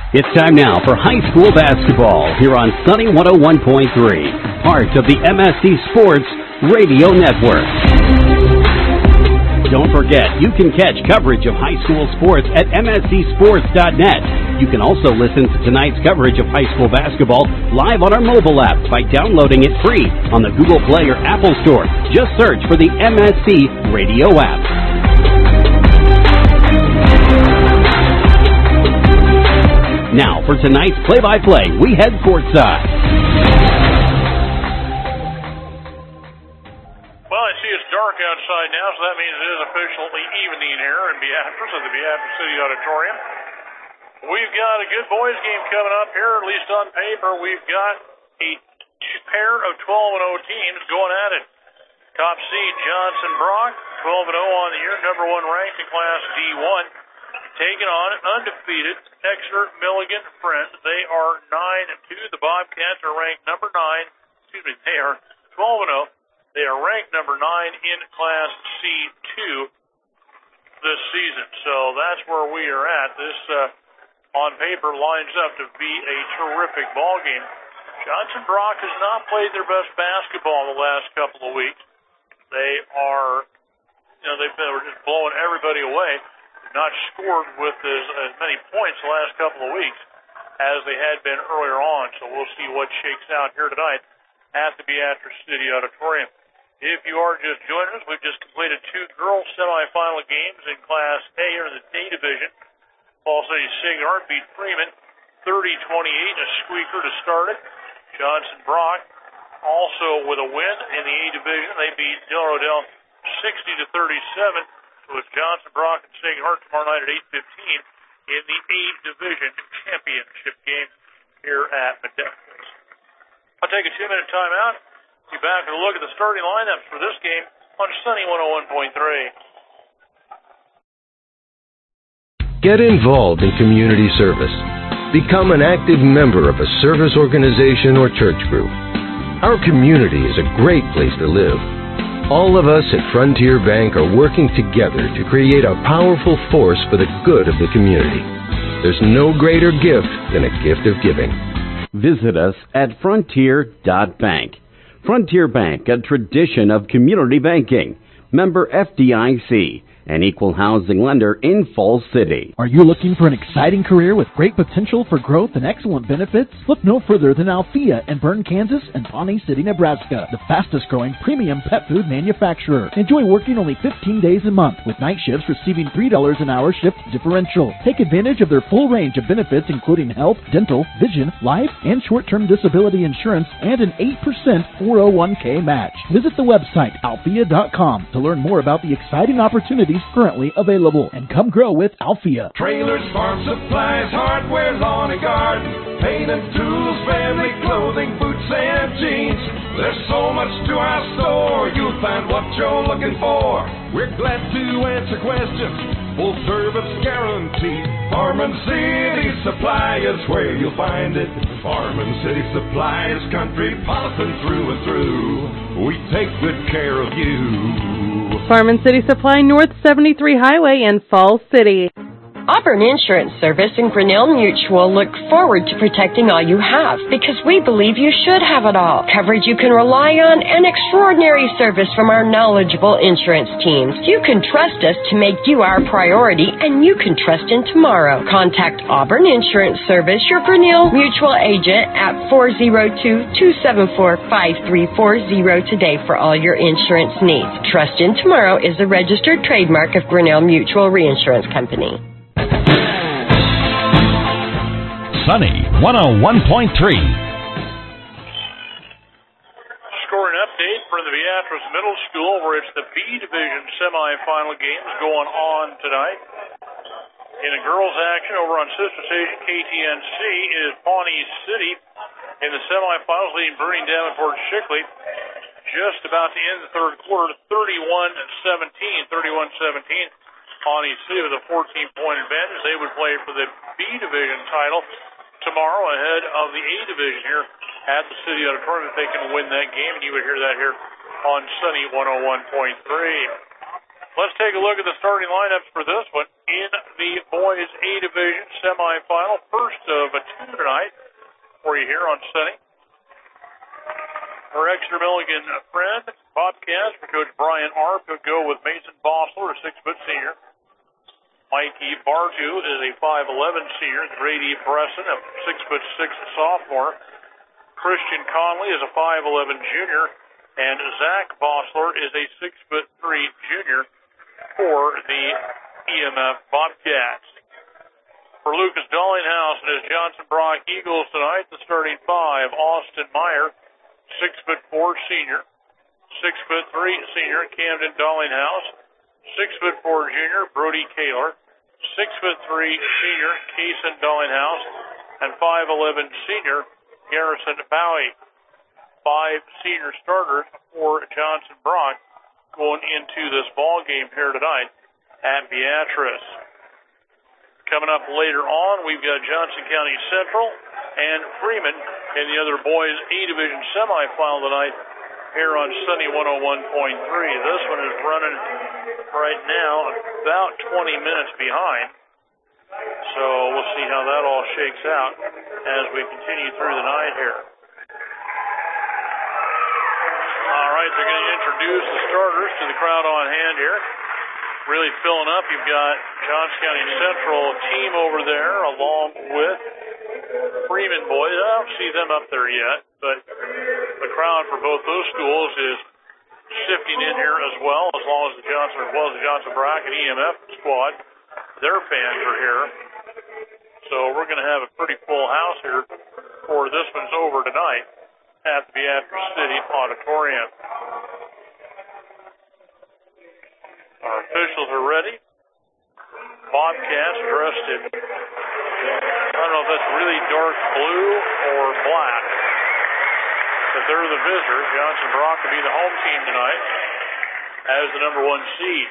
It's time now for high school basketball here on Sunny 101.3, part of the MSC Sports Radio Network. Don't forget, you can catch coverage of high school sports at mscsports.net. You can also listen to tonight's coverage of high school basketball live on our mobile app by downloading it free on the Google Play or Apple Store. Just search for the MSC Radio app. Now, for tonight's play-by-play, we head courtside. Well, I see it's dark outside now, so that means it is officially evening here in Beatrice at the Beatrice City Auditorium. We've got a good boys game coming up here, at least on paper. We've got a pair of 12-0 teams going at it. Top seed Johnson Brock, 12-0 on the year, number one ranked in Class D1. Taking on an undefeated Exeter Milligan Friends. They are 9-2. The Bobcats are ranked number 9. They are 12-0. They are ranked number 9 in Class C2 this season. So that's where we are at. This, on paper, lines up to be a terrific ball game. Johnson Brock has not played their best basketball the last couple of weeks. They are, they were just blowing everybody away. Not scored with as many points the last couple of weeks as they had been earlier on. So we'll see what shakes out here tonight at the Beatrice City Auditorium. If you are just joining us, we've just completed two girls semifinal games in Class A or the A division. Falls City Sacred Heart beat Freeman 30-28 in a squeaker to start it. Johnson Brock also with a win in the A division. They beat Del Rodell 60-37. So it's Johnson Brock and Sacred Heart tomorrow night at 8:15 in the A division championship game here at Medecines. I'll take a 2-minute timeout. Be back with a look at the starting lineups for this game on Sunny 101.3. Get involved in community service. Become an active member of a service organization or church group. Our community is a great place to live. All of us at Frontier Bank are working together to create a powerful force for the good of the community. There's no greater gift than a gift of giving. Visit us at frontier.bank. Frontier Bank, a tradition of community banking. Member FDIC, an equal housing lender in Falls City. Are you looking for an exciting career with great potential for growth and excellent benefits? Look no further than Althea in Bern, Kansas and Pawnee City, Nebraska, the fastest growing premium pet food manufacturer. Enjoy working only 15 days a month with night shifts receiving $3 an hour shift differential. Take advantage of their full range of benefits including health, dental, vision, life, and short-term disability insurance and an 8% 401k match. Visit the website althea.com to learn more about the exciting opportunities currently available, and come grow with Althea. Trailers, farm supplies, hardware, lawn and garden, paint and tools, family clothing, boots and jeans. There's so much to our store, you'll find what you're looking for. We're glad to answer questions, full service guarantee. Farm City Supply is where you'll find it. Farm City Supply is country-politan through and through. We take good care of you. Farm City Supply, North 73 Highway in Falls City. Auburn Insurance Service and Grinnell Mutual look forward to protecting all you have because we believe you should have it all. Coverage you can rely on and extraordinary service from our knowledgeable insurance teams. You can trust us to make you our priority and you can trust in tomorrow. Contact Auburn Insurance Service, your Grinnell Mutual agent at 402-274-5340 today for all your insurance needs. Trust in Tomorrow is a registered trademark of Grinnell Mutual Reinsurance Company. Sunny 101.3. Scoring update for the Beatrice Middle School, where it's the B Division semifinal games going on tonight. In the girls' action over on sister station KTNC is Pawnee City in the semifinals, leading Burning Davenport Shickley just about to end the third quarter, 31-17. Pawnee City with a 14-point advantage. They would play for the B Division title tomorrow ahead of the A Division here at the City Auditorium if they can win that game, and you would hear that here on Sunny 101.3. Let's take a look at the starting lineups for this one in the boys A Division semifinal. First of two tonight for you here on Sunny. Our Exeter Milligan friend, Bobcats, for Coach Brian Arp, who'll go with Mason Bossler, a 6-foot senior. Mikey Bartu is a 5'11 senior. Grady Bresson, a 6'6" sophomore. Christian Conley is a 5'11 junior. And Zach Bossler is a 6'3" junior for the EMF Bobcats. For Lucas Dollinghouse and his Johnson Brock Eagles tonight, the starting five: Austin Meyer, 6'4" senior, 6'3" senior Camden Dollinghouse, 6'4" junior Brody Kaler, 6'3" senior Kaysen Dollinghouse, and 5'11" senior Garrison Bowie. 5 senior starters for Johnson Brock going into this ball game here tonight at Beatrice. Coming up later on, we've got Johnson County Central and Freeman in the other boys A Division semifinal tonight here on Sunny 101.3. This one is running right now about 20 minutes behind. So we'll see how that all shakes out as we continue through the night here. All right, they're going to introduce the starters to the crowd on hand here. Really filling up. You've got Johnson County Central team over there along with Freeman boys. I don't see them up there yet, but the crowd for both those schools is shifting in here as well, as well as the Johnson Brock and EMF squad. Their fans are here. So we're going to have a pretty full house here before this one's over tonight at the Beatrice City Auditorium. Our officials are ready. Bobcats dressed in, I don't know if that's really dark blue or black, but they're the visitors. Johnson Brock will be the home team tonight as the number 1 seed.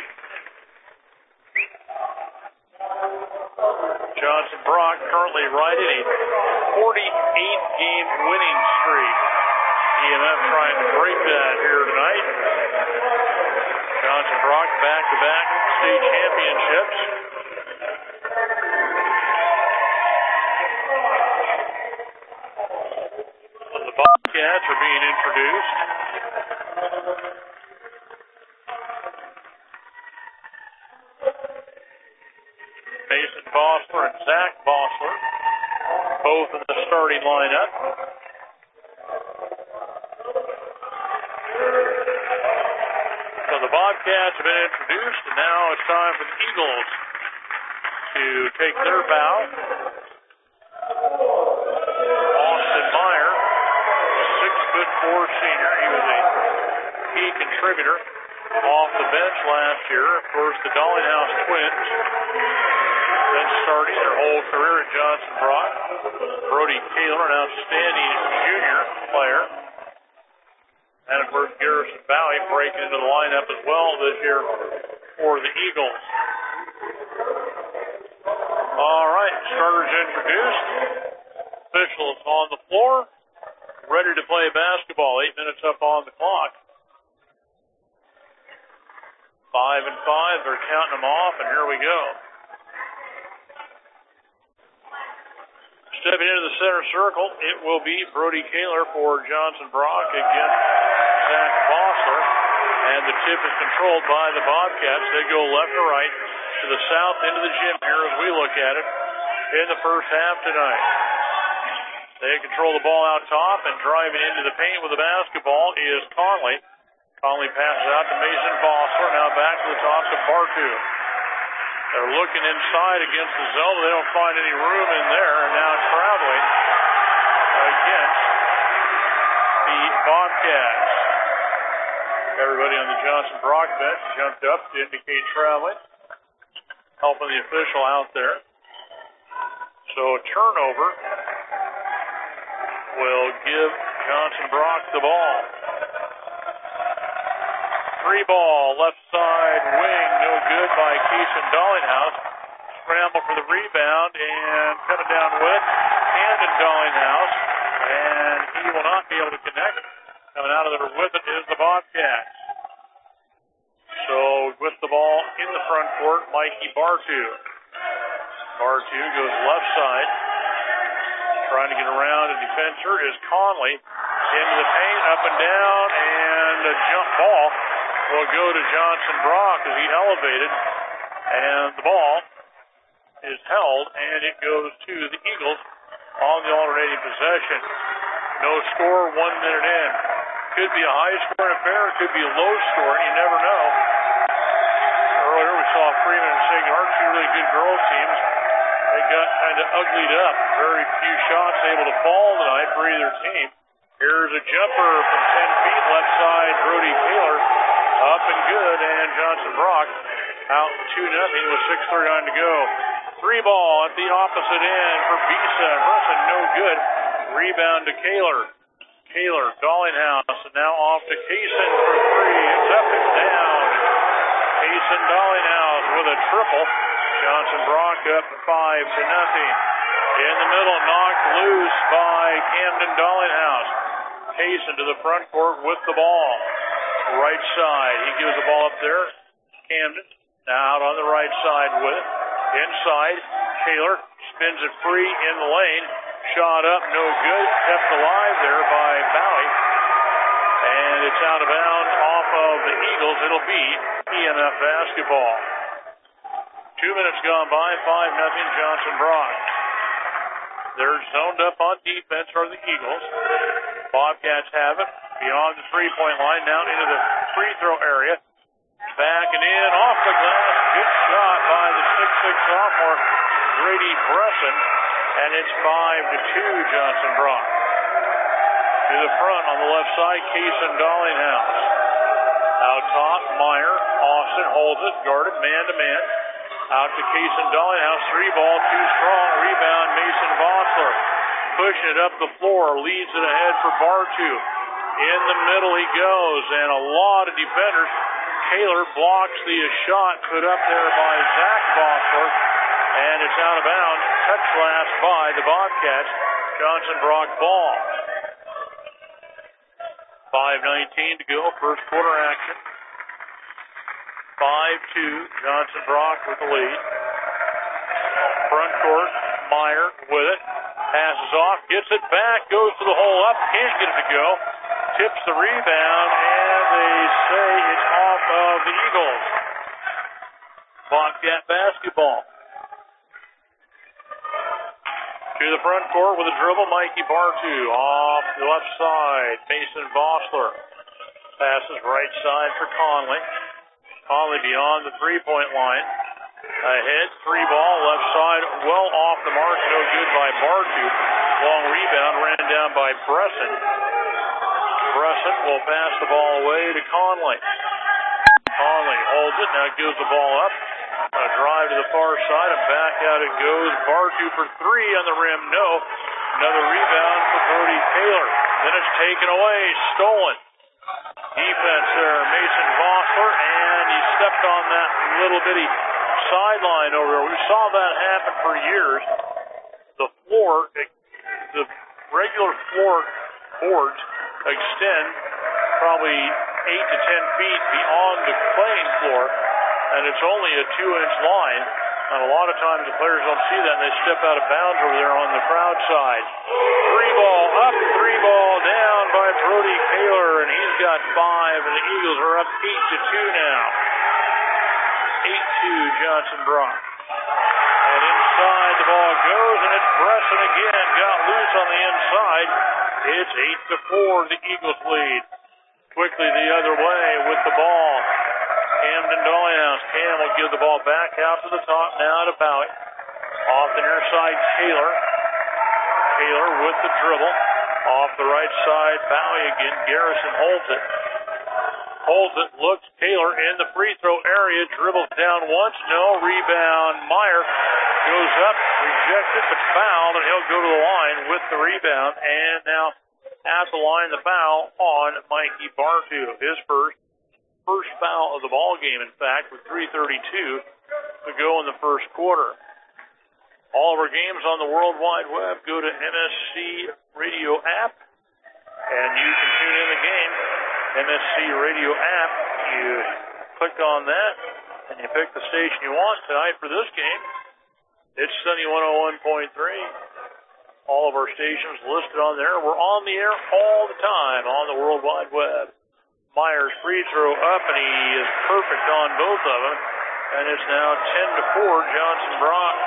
Johnson Brock currently riding a 48-game winning streak. EMF trying to break that here tonight. Johnson Brock back-to-back state championships. The Bobcats are being introduced. Mason Bossler and Zach Bossler, both in the starting lineup. So the Bobcats have been introduced, and now it's time for the Eagles to take their bow. Austin Meyer, a 6'4" senior. He was a key contributor off the bench last year. Of course, the Dollinghouse twins been starting their whole career at Johnson Brock. Brody Taylor, an outstanding junior player. And, of course, Garrison Bowie breaking into the lineup as well this year for the Eagles. All right, starters introduced. Officials on the floor, ready to play basketball. 8 minutes up on the clock. 5 and 5, they're counting them off, and here we go. Stepping into the center circle, it will be Brody Kaler for Johnson Brock against Zach Bossler. And the tip is controlled by the Bobcats. They go left to right to the south end of the gym here as we look at it in the first half tonight. They control the ball out top, and driving into the paint with the basketball is Conley. Conley passes out to Mason Bossler. Now back to the top to Bartu. They're looking inside against the zone. They don't find any room in there. And now traveling against the Bobcats. Everybody on the Johnson Brock bench jumped up to indicate traveling, helping the official out there. So a turnover will give Johnson Brock the ball. 3 ball, left side wing, no good by Kaysen Dollinghouse. Scramble for the rebound, and coming down with Camden Dollinghouse, and he will not be able to connect. Coming out of there with it is the Bobcats. So with the ball court, Mikey Bartu. Bartu goes left side. Trying to get around a defender is Conley. Into the paint, up and down, and a jump ball will go to Johnson Brock as he elevated. And the ball is held, and it goes to the Eagles on the alternating possession. No score, 1 minute in. Could be a high-scoring affair, it could be a low-scoring, you never know. Earlier we saw Freeman and Sacred Heart, two really good girls teams. They got kind of uglied up. Very few shots able to fall tonight for either team. Here's a jumper from 10 feet, left side, Brody Taylor. Up and good, and Johnson Brock out 2-0 with 6:39 to go. 3-ball at the opposite end for Bisa. Bresson no good. Rebound to Kaler. Kaler, Dollinghouse, and now off to Kaysen for three. It's up and down. Kaysen Dollinghouse with a triple. Johnson Brock up 5-0. In the middle, knocked loose by Camden Dollinghouse. Kaysen to the front court with the ball. Right side, he gives the ball up there. Camden now out on the right side with it. Inside, Taylor spins it free in the lane. Shot up, no good. Kept alive there by Bowie. And it's out of bounds off of the Eagles. It'll be EMF basketball. 2 minutes gone by, 5-0 Johnson Brock. They're zoned up on defense are the Eagles. Bobcats have it beyond the three-point line, now into the free throw area. Back and in, off the glass. Good shot by the 6'6 sophomore, Grady Bresson. And it's 5-2 Johnson Brock. To the front on the left side, Kaysen Dollinghouse. Out top, Meyer. Austin holds it, guarded man-to-man. Out to Kaysen Dollinghouse. 3-ball, too strong. Rebound, Mason Vossler. Pushing it up the floor, leads it ahead for Bartu. In the middle he goes, and a lot of defenders. Kaler blocks the shot put up there by Zach Vossler, and it's out of bounds. Touch last by the Bobcats. Johnson Brock ball. 5:19 to go, first quarter action. 5-2, Johnson Brock with the lead. Front court, Meyer with it. Passes off, gets it back, goes to the hole up, can't get it to go. Tips the rebound, and they say it's off of the Eagles. Bobcat basketball. To the front court with a dribble, Mikey Bartu. Off the left side, Mason Vossler. Passes right side for Conley. Conley beyond the three-point line. Ahead, 3-ball, left side, well off the mark, no good by Bartu. Long rebound, ran down by Bresson. Bresson will pass the ball away to Conley. Conley holds it, now gives the ball up. A drive to the far side, and back out it goes. Bartu for three on the rim, no. Another rebound for Brody Taylor. Then it's taken away, stolen. Defense there, Mason Vossler, and he stepped on that little bitty sideline over there. We saw that happen for years. The floor, the regular floor boards extend probably 8 to 10 feet beyond the playing floor, and it's only a 2-inch line. And a lot of times the players don't see that, and they step out of bounds over there on the crowd side. 3-ball up, 3-ball down by Brody Taylor, and he's got 5, and the Eagles are up 8-2 now. 8-2 Johnson Brock. And inside the ball goes, and it's Bresson again. Got loose on the inside. It's 8-4, the Eagles lead. Quickly the other way with the ball. Camden Dollinghouse. Cam will give the ball back out to the top now to Bowie. Off the near side, Taylor. Taylor with the dribble. Off the right side, Bowie again. Garrison holds it. Holds it, looks, Taylor in the free throw area, dribbles down once, no, rebound, Meyer goes up, rejected, but fouled, and he'll go to the line with the rebound, and now at the line, the foul on Mikey Bartu, his first foul of the ball game, in fact, with 3:32 to go in the first quarter. All of our games on the World Wide Web, go to MSC Radio app, and you can tune in the game. MSC Radio app, you click on that, and you pick the station you want tonight for this game, it's Sunny 101.3. All of our stations listed on there. We're on the air all the time on the World Wide Web. Myers free throw up, and he is perfect on both of them. And it's now 10-4, Johnson Brock.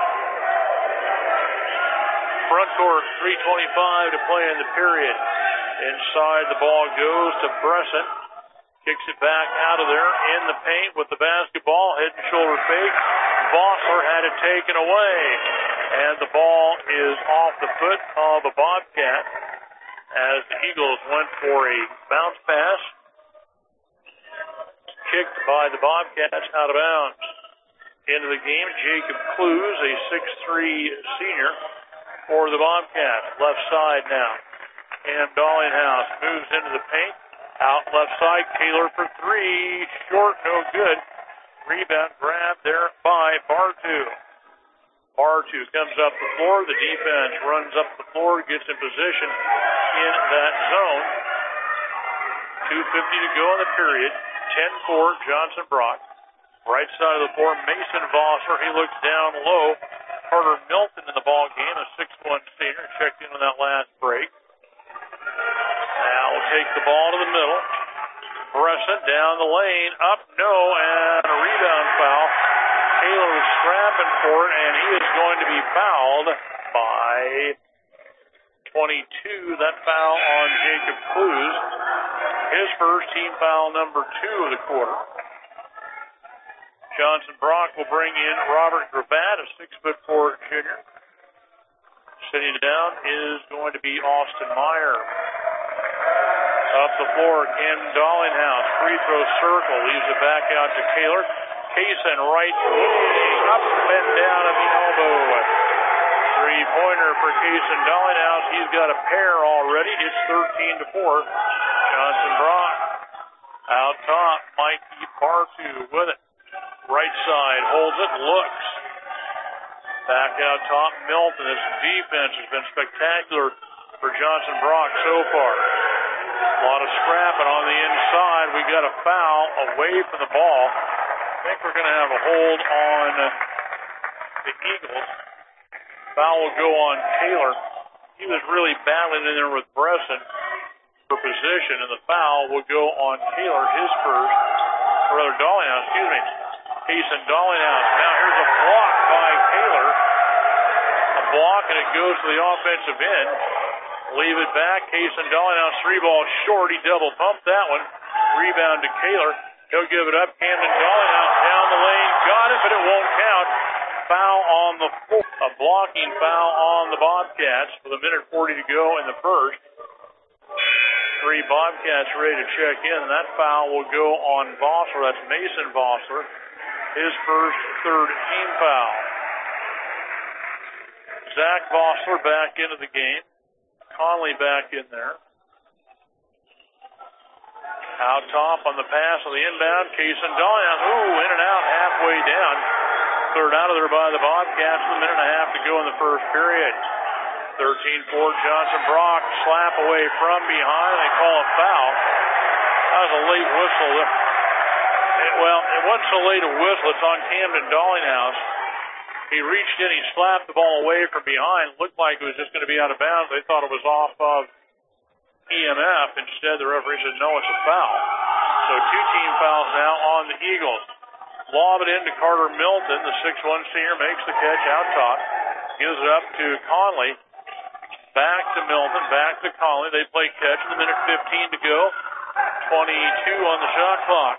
Front court, 3:25 to play in the period. Inside the ball goes to Bresson. Kicks it back out of there in the paint with the basketball. Head and shoulder fake. Vossler had it taken away. And the ball is off the foot of a Bobcat as the Eagles went for a bounce pass. Kicked by the Bobcats out of bounds. Into the game, Jacob Clues, a 6'3 senior for the Bobcats. Left side now. Cam Dollinghouse moves into the paint. Out left side, Taylor for three. Short, no good. Rebound grab there by Bartu. Bartu comes up the floor. The defense runs up the floor, gets in position in that zone. 2:50 to go in the period. 10-4, Johnson Brock. Right side of the floor, Mason Vossler. He looks down low. Carter Milton in the ball game, a 6'1 senior, checked in on that last break. Now we'll take the ball to the middle. Bresson down the lane, up, no, and a rebound foul. Taylor was scrapping for it, and he is going to be fouled by 22. That foul on Jacob Clues. His first, team foul number 2 of the quarter. Johnson Brock will bring in Robert Gravatt, a 6'4 junior. Sitting down is going to be Austin Meyer. Up the floor, Camden Dollinghouse, free throw circle, leaves it back out to Taylor. Kaysen right up and down at the elbow. Three-pointer for Kaysen Dollinghouse. He's got a pair already. It's 13-4. Johnson Brock out top. Mikey Bartu with it. Right side holds it, looks. Back out top, Milton. This defense has been spectacular for Johnson Brock so far. A lot of scrapping on the inside. We got a foul away from the ball. I think we're going to have a hold on the Eagles. Foul will go on Taylor. He was really battling in there with Bresson for position, and the foul will go on Taylor, his first, or rather Dollinghouse, excuse me. Kaysen Dollinghouse. Now here's a block by Taylor. A block, and it goes to the offensive end. Leave it back. Kaysen Dollinghouse, 3-ball short. He double pumped that one. Rebound to Taylor. He'll give it up. Camden Dollinghouse down the lane. Got it, but it won't count. Foul on the floor. A blocking foul on the Bobcats with a minute 40 to go in the first. 3 Bobcats ready to check in, and that foul will go on Vossler. That's Mason Vossler. His first, third team foul. Zach Vossler back into the game. Conley back in there. Out top on the pass on the inbound. Kaysen Dollinghouse. Ooh, in and out halfway down. Cleared out of there by the Bobcats with a minute and a half to go in the first period. 13-4 Johnson Brock. Slap away from behind. They call a foul. That was a late whistle. Well, it wasn't so late a whistle. It's on Camden Dollinghouse. He reached in, he slapped the ball away from behind. Looked like it was just going to be out of bounds. They thought it was off of EMF. Instead, the referee said, no, it's a foul. So 2 team fouls now on the Eagles. Lob it into Carter Milton. The 6'1 senior makes the catch out top. Gives it up to Conley. Back to Milton, back to Conley. They play catch with a minute 15 to go. 22 on the shot clock.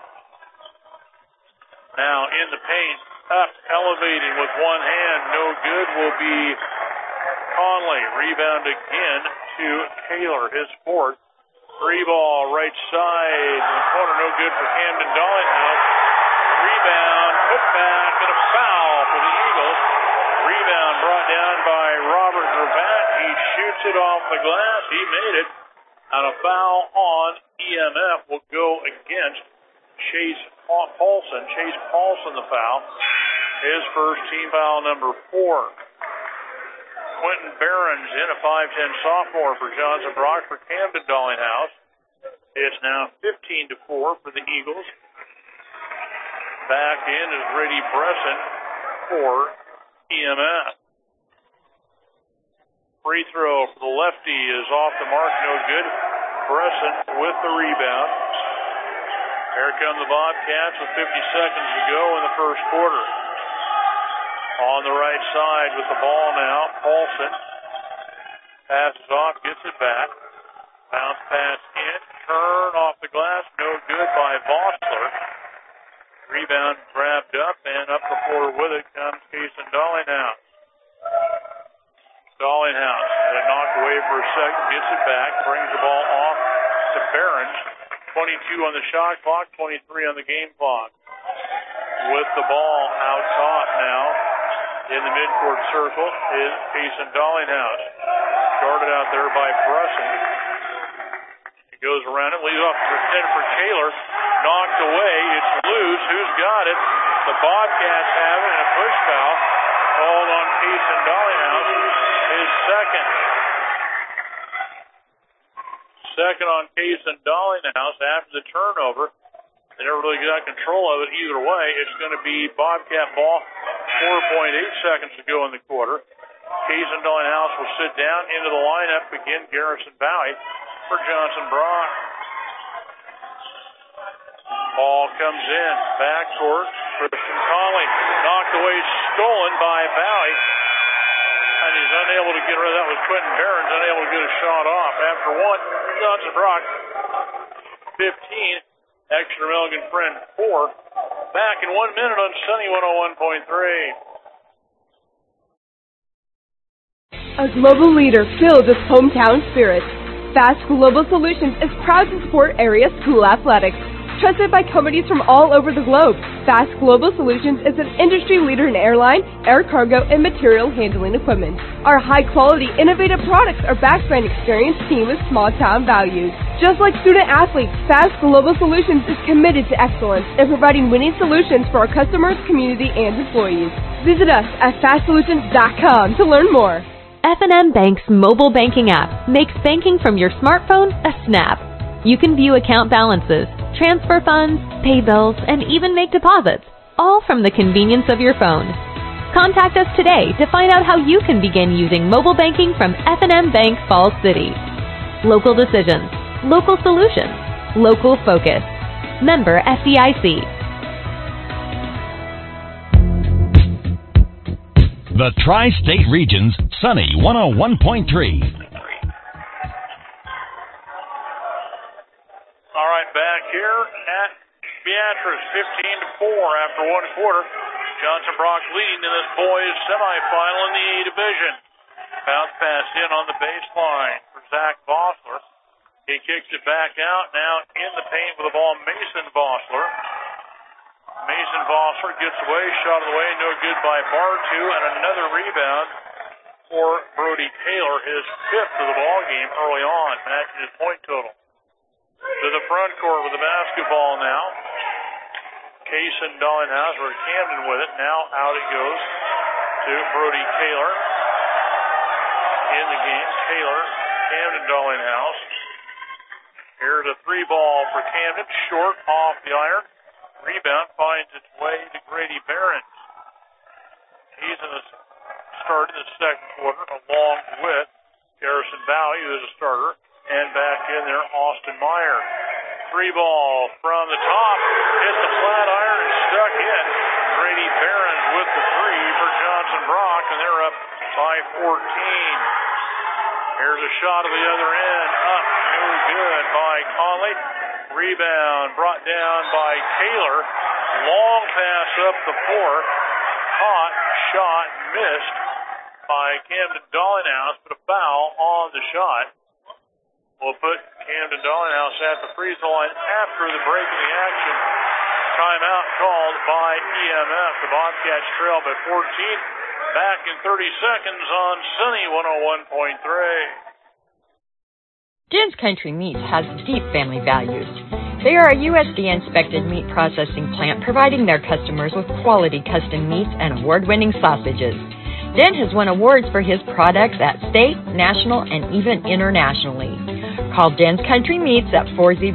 Now in the paint, up, elevating with one hand, no good, will be Conley. Rebound again to Taylor, his fourth. 3-ball right side in the corner, no good for Camden Dollinghouse. Rebound, put back, and a foul for the Eagles. Rebound brought down by Robert Gravatt. He shoots it off the glass. He made it. And a foul on EMF will go against Chase Paulson. Chase Paulson, the foul. His first team foul number 4. Quentin Barron's in, a 5'10 sophomore for Johnson Brock for Camden Dollinghouse. It's now 15-4 for the Eagles. back in is Grady Bresson for EMS. Free throw for the lefty is off the mark, no good. Bresson with the rebound. Here come the Bobcats with 50 seconds to go in the first quarter. On the right side with the ball now, Paulson passes off, gets it back. Bounce pass in, turn off the glass, no good by Vossler. Rebound grabbed up, and up the floor with it comes Kason Dollinghouse. Dollinghouse had it knocked away for a second, gets it back, brings the ball off to Behrens. 22 on the shot clock, 23 on the game clock. With the ball out top now in the midcourt circle is Kason Dollinghouse. Started out there by Bresson. He goes around it, leaves off for Taylor. Knocked away. It's loose. Who's got it? The Bobcats have it, and a push foul called on Kason Dollinghouse. His second. Second on Kason Dollinghouse after the turnover. They never really got control of it either way. It's going to be Bobcat ball. 4.8 seconds to go in the quarter. Kason Dollinghouse will sit down into the lineup again. Garrison Valley for Johnson Brock. Ball comes in. Backcourt. Christian Conley. Knocked away. Stolen by Valley. And he's unable to get rid of that. Was Quentin Behrens unable to get a shot off. After one, Johnson Brock 15. Extra Milligan Friend 4. Back in 1 minute on Sunny 101.3. A global leader filled with hometown spirit, Fast Global Solutions is proud to support area school athletics. Trusted by companies from all over the globe, Fast Global Solutions is an industry leader in airline, air cargo, and material handling equipment. Our high-quality, innovative products are backed by an experienced team with small-town values. Just like student-athletes, Fast Global Solutions is committed to excellence in providing winning solutions for our customers, community, and employees. Visit us at fastsolutions.com to learn more. F&M Bank's mobile banking app makes banking from your smartphone a snap. You can view account balances, transfer funds, pay bills, and even make deposits, all from the convenience of your phone. Contact us today to find out how you can begin using mobile banking from F&M Bank Falls City. Local decisions, local solutions, local focus. Member FDIC. The Tri-State Region's Sunny 101.3. All right, back here at Beatrice, 15-4 after one quarter. Johnson Brock leading in this boys semifinal in the A division. Bounce pass in on the baseline for Zach Vossler. He kicks it back out. Now in the paint with the ball, Mason Vossler. Mason Vossler gets away, shot of the way, no good by Bartu, and another rebound for Brody Taylor, his fifth of the ball game early on, matching his point total. To the front court with the basketball now. Kason Dollinghouse or Camden with it. Now out it goes to Brody Taylor. In the game, Taylor, Camden Dollinghouse. Here's a three ball for Camden, short off the iron. Rebound finds its way to Grady Behrens. He's in the start in the second quarter, along with Garrison Valley, who is a starter. And back in there, Austin Meyer. Three ball from the top. Hits the flat iron and stuck in. Grady Behrens with the three for Johnson Brock, and they're up by 14. Here's a shot of the other end. Up, no good by Conley. Rebound brought down by Taylor. Long pass up the floor. Caught, shot, missed by Camden Dollinghouse, but a foul on the shot. We'll put Camden Dollinghouse at the free throw line after the break of the action. Timeout called by EMF. The Bobcats trail by 14. Back in 30 seconds on Sunny 101.3. Din's Country Meats has deep family values. They are a USDA-inspected meat processing plant providing their customers with quality custom meats and award-winning sausages. Din has won awards for his products at state, national, and even internationally. Call Den's Country Meats at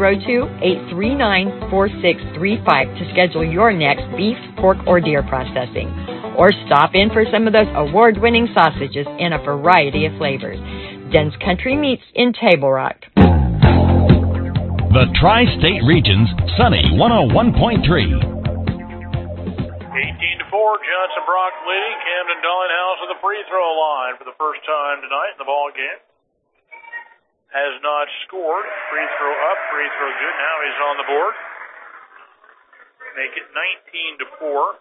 402-839-4635 to schedule your next beef, pork, or deer processing. Or stop in for some of those award-winning sausages in a variety of flavors. Den's Country Meats in Table Rock. The Tri-State Region's Sunny 101.3. 18-4, Johnson Brock leading. Camden Dallinghouse at the free throw line for the first time tonight in the ball game. Has not scored. Free throw up, free throw good. Now he's on the board. Make it 19-4.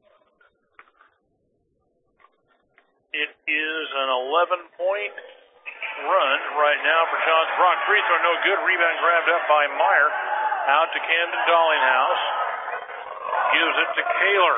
It is an 11-point run right now for Johnson Brock. Free throw no good. Rebound grabbed up by Meyer. Out to Camden Dallinghouse. Gives it to Kaler.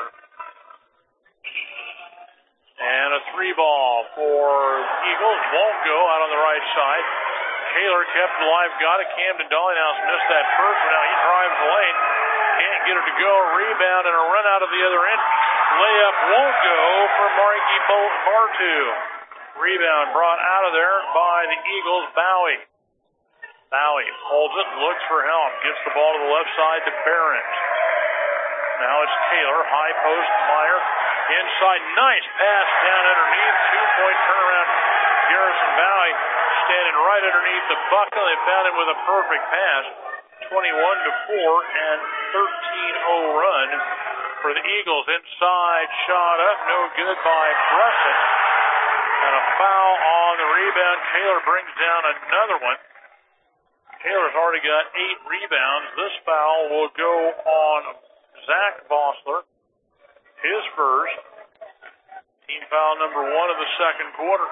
And a three ball for Eagles. Won't go out on the right side. Kaler kept it alive. Got it. Camden Dallinghouse missed that first one. Now he drives the lane. Can't get it to go. Rebound and a run out of the other end. Layup won't go for Marky Bartu. Rebound brought out of there by the Eagles. Bowie. Bowie holds it, looks for help. Gets the ball to the left side to Behrens. Now it's Kaler. High post. Meyer. Inside. Nice pass down underneath. 2-point turnaround. Garrison Bowie standing right underneath the bucket. They found him with a perfect pass. 21-4 and 13-0 run for the Eagles. Inside shot up. No good by Bresson. And a foul on the rebound. Kaler brings down another one. Kaler's already got 8 rebounds. This foul will go on Zach Vossler. His first. Team foul number 1 of the second quarter.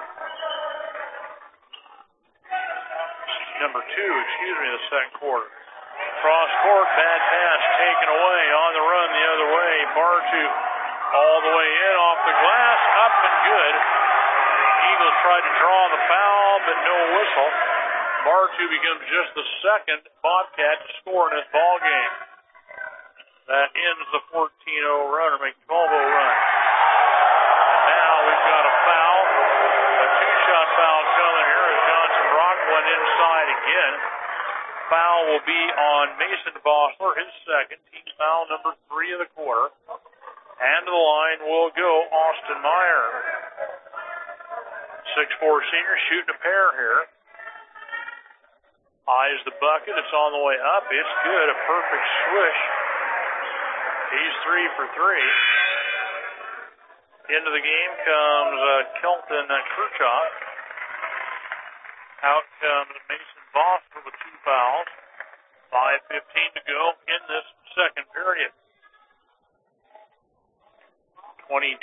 Number 2, the second quarter. Cross court, bad pass taken away. On the run the other way. Bartu all the way in off the glass. Up and good. Eagles tried to draw the foul, but no whistle. Bartu becomes just the second Bobcat to score in this ball game. That ends the 14-0 run, or make 12-0 run. And now we've got a foul. A 2-shot foul coming here as Johnson Brock went inside again. Foul will be on Mason Vossler, his second. Team foul number 3 of the quarter. And to the line will go Austin Meyer. 6'4" senior shooting a pair here. Eyes the bucket. It's on the way up. It's good. A perfect swish. He's 3 for 3. Into the game comes Kelton Kirchhoff. Out comes Mason Vossler with 2 fouls. 5:15 to go in this second period. 22-6.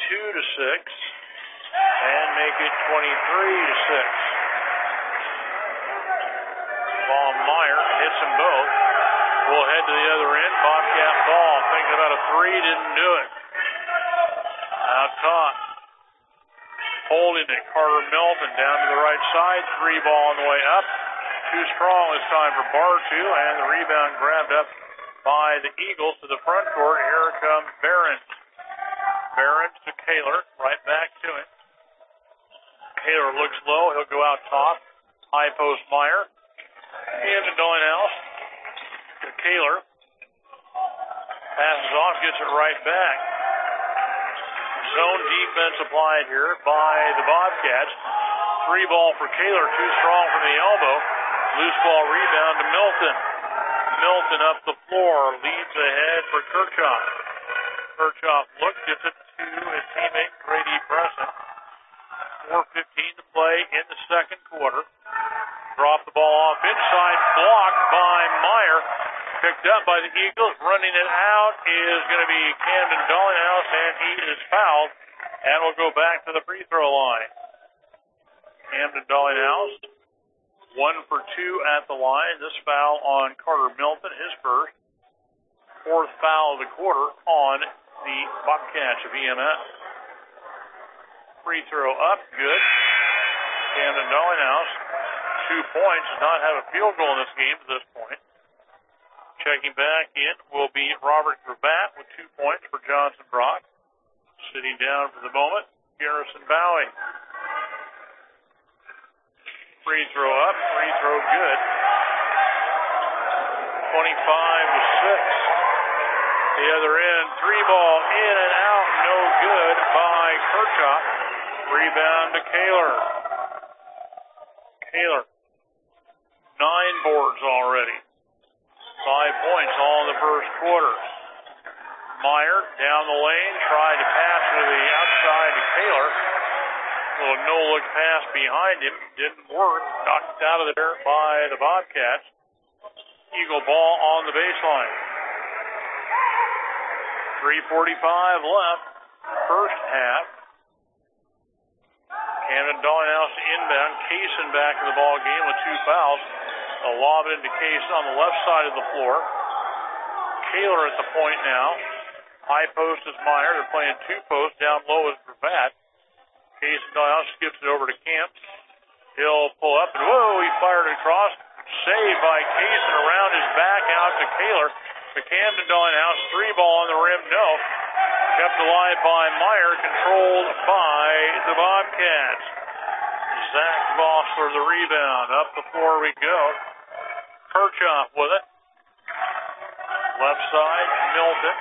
And make it 23-6. Von Meyer hits them both. We'll head to the other end. Bobcat ball. Thinking about a 3. Didn't do it. Out top. Holding it. Carter Milton down to the right side. 3 ball on the way up. Too strong this time for Bartu. And the rebound grabbed up by the Eagles to the front court. Here comes Behrens. Behrens to Kaler. Right back to him. Kaler looks low. He'll go out top. High post Meyer. Camden Dallinghouse to Kaler. Passes off, gets it right back. Zone defense applied here by the Bobcats. 3 ball for Kaler, too strong from the elbow. Loose ball rebound to Milton. Milton up the floor, leads ahead for Kirchhoff. Kirchhoff looks, gets it to his teammate Grady Bresson. 4:15 to play in the second quarter. Drop the ball off inside, blocked by Meyer. Picked up by the Eagles. Running it out is going to be Camden Dallinghouse, and he is fouled. And we'll go back to the free throw line. Camden Dallinghouse, 1 for 2 at the line. This foul on Carter Milton, his first. 4th foul of the quarter on the Bobcats of EMS. Free throw up, good. Camden Dallinghouse, 2 points, does not have a field goal in this game at this point. Checking back in will be Robert Gravatt with 2 points for Johnson Brock. Sitting down for the moment, Garrison Bowie. Free throw up, free throw good. 25-6. The other end, three ball in and out, no good by Kirchhoff. Rebound to Kaler. Kaler, 9 boards already. 5 points all in the first quarter. Meyer down the lane, tried to pass to the outside to Kaler. Little no-look pass behind him, didn't work. Knocked out of there by the Bobcats. Eagle ball on the baseline. 3:45 left, first half. Camden Dollinghouse inbound. Kaysen back in the ball game with 2 fouls. They'll lob it into Kaysen on the left side of the floor. Kaler at the point now. High post is Meyer. They're playing 2 posts. Down low is Gravatt. Kaysen Dollinghouse skips it over to Camp. He'll pull up and whoa, he fired it across. Saved by Kaysen around his back out to Kaler. The Camden Dollinghouse 3-ball on the rim, no. Kept alive by Meyer, controlled by the Bobcats. Zach Voss for the rebound. Up the floor we go. Kirchhoff with it. Left side, Milton.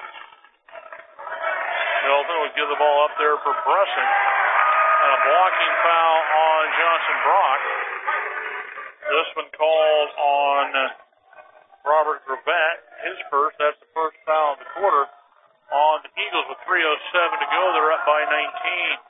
Milton would give the ball up there for Bresson. And a blocking foul on Johnson Brock. This one called on Robert Gravatt. His first. That's the first foul of the quarter on the Eagles with 3:07 to go. They're up by 19.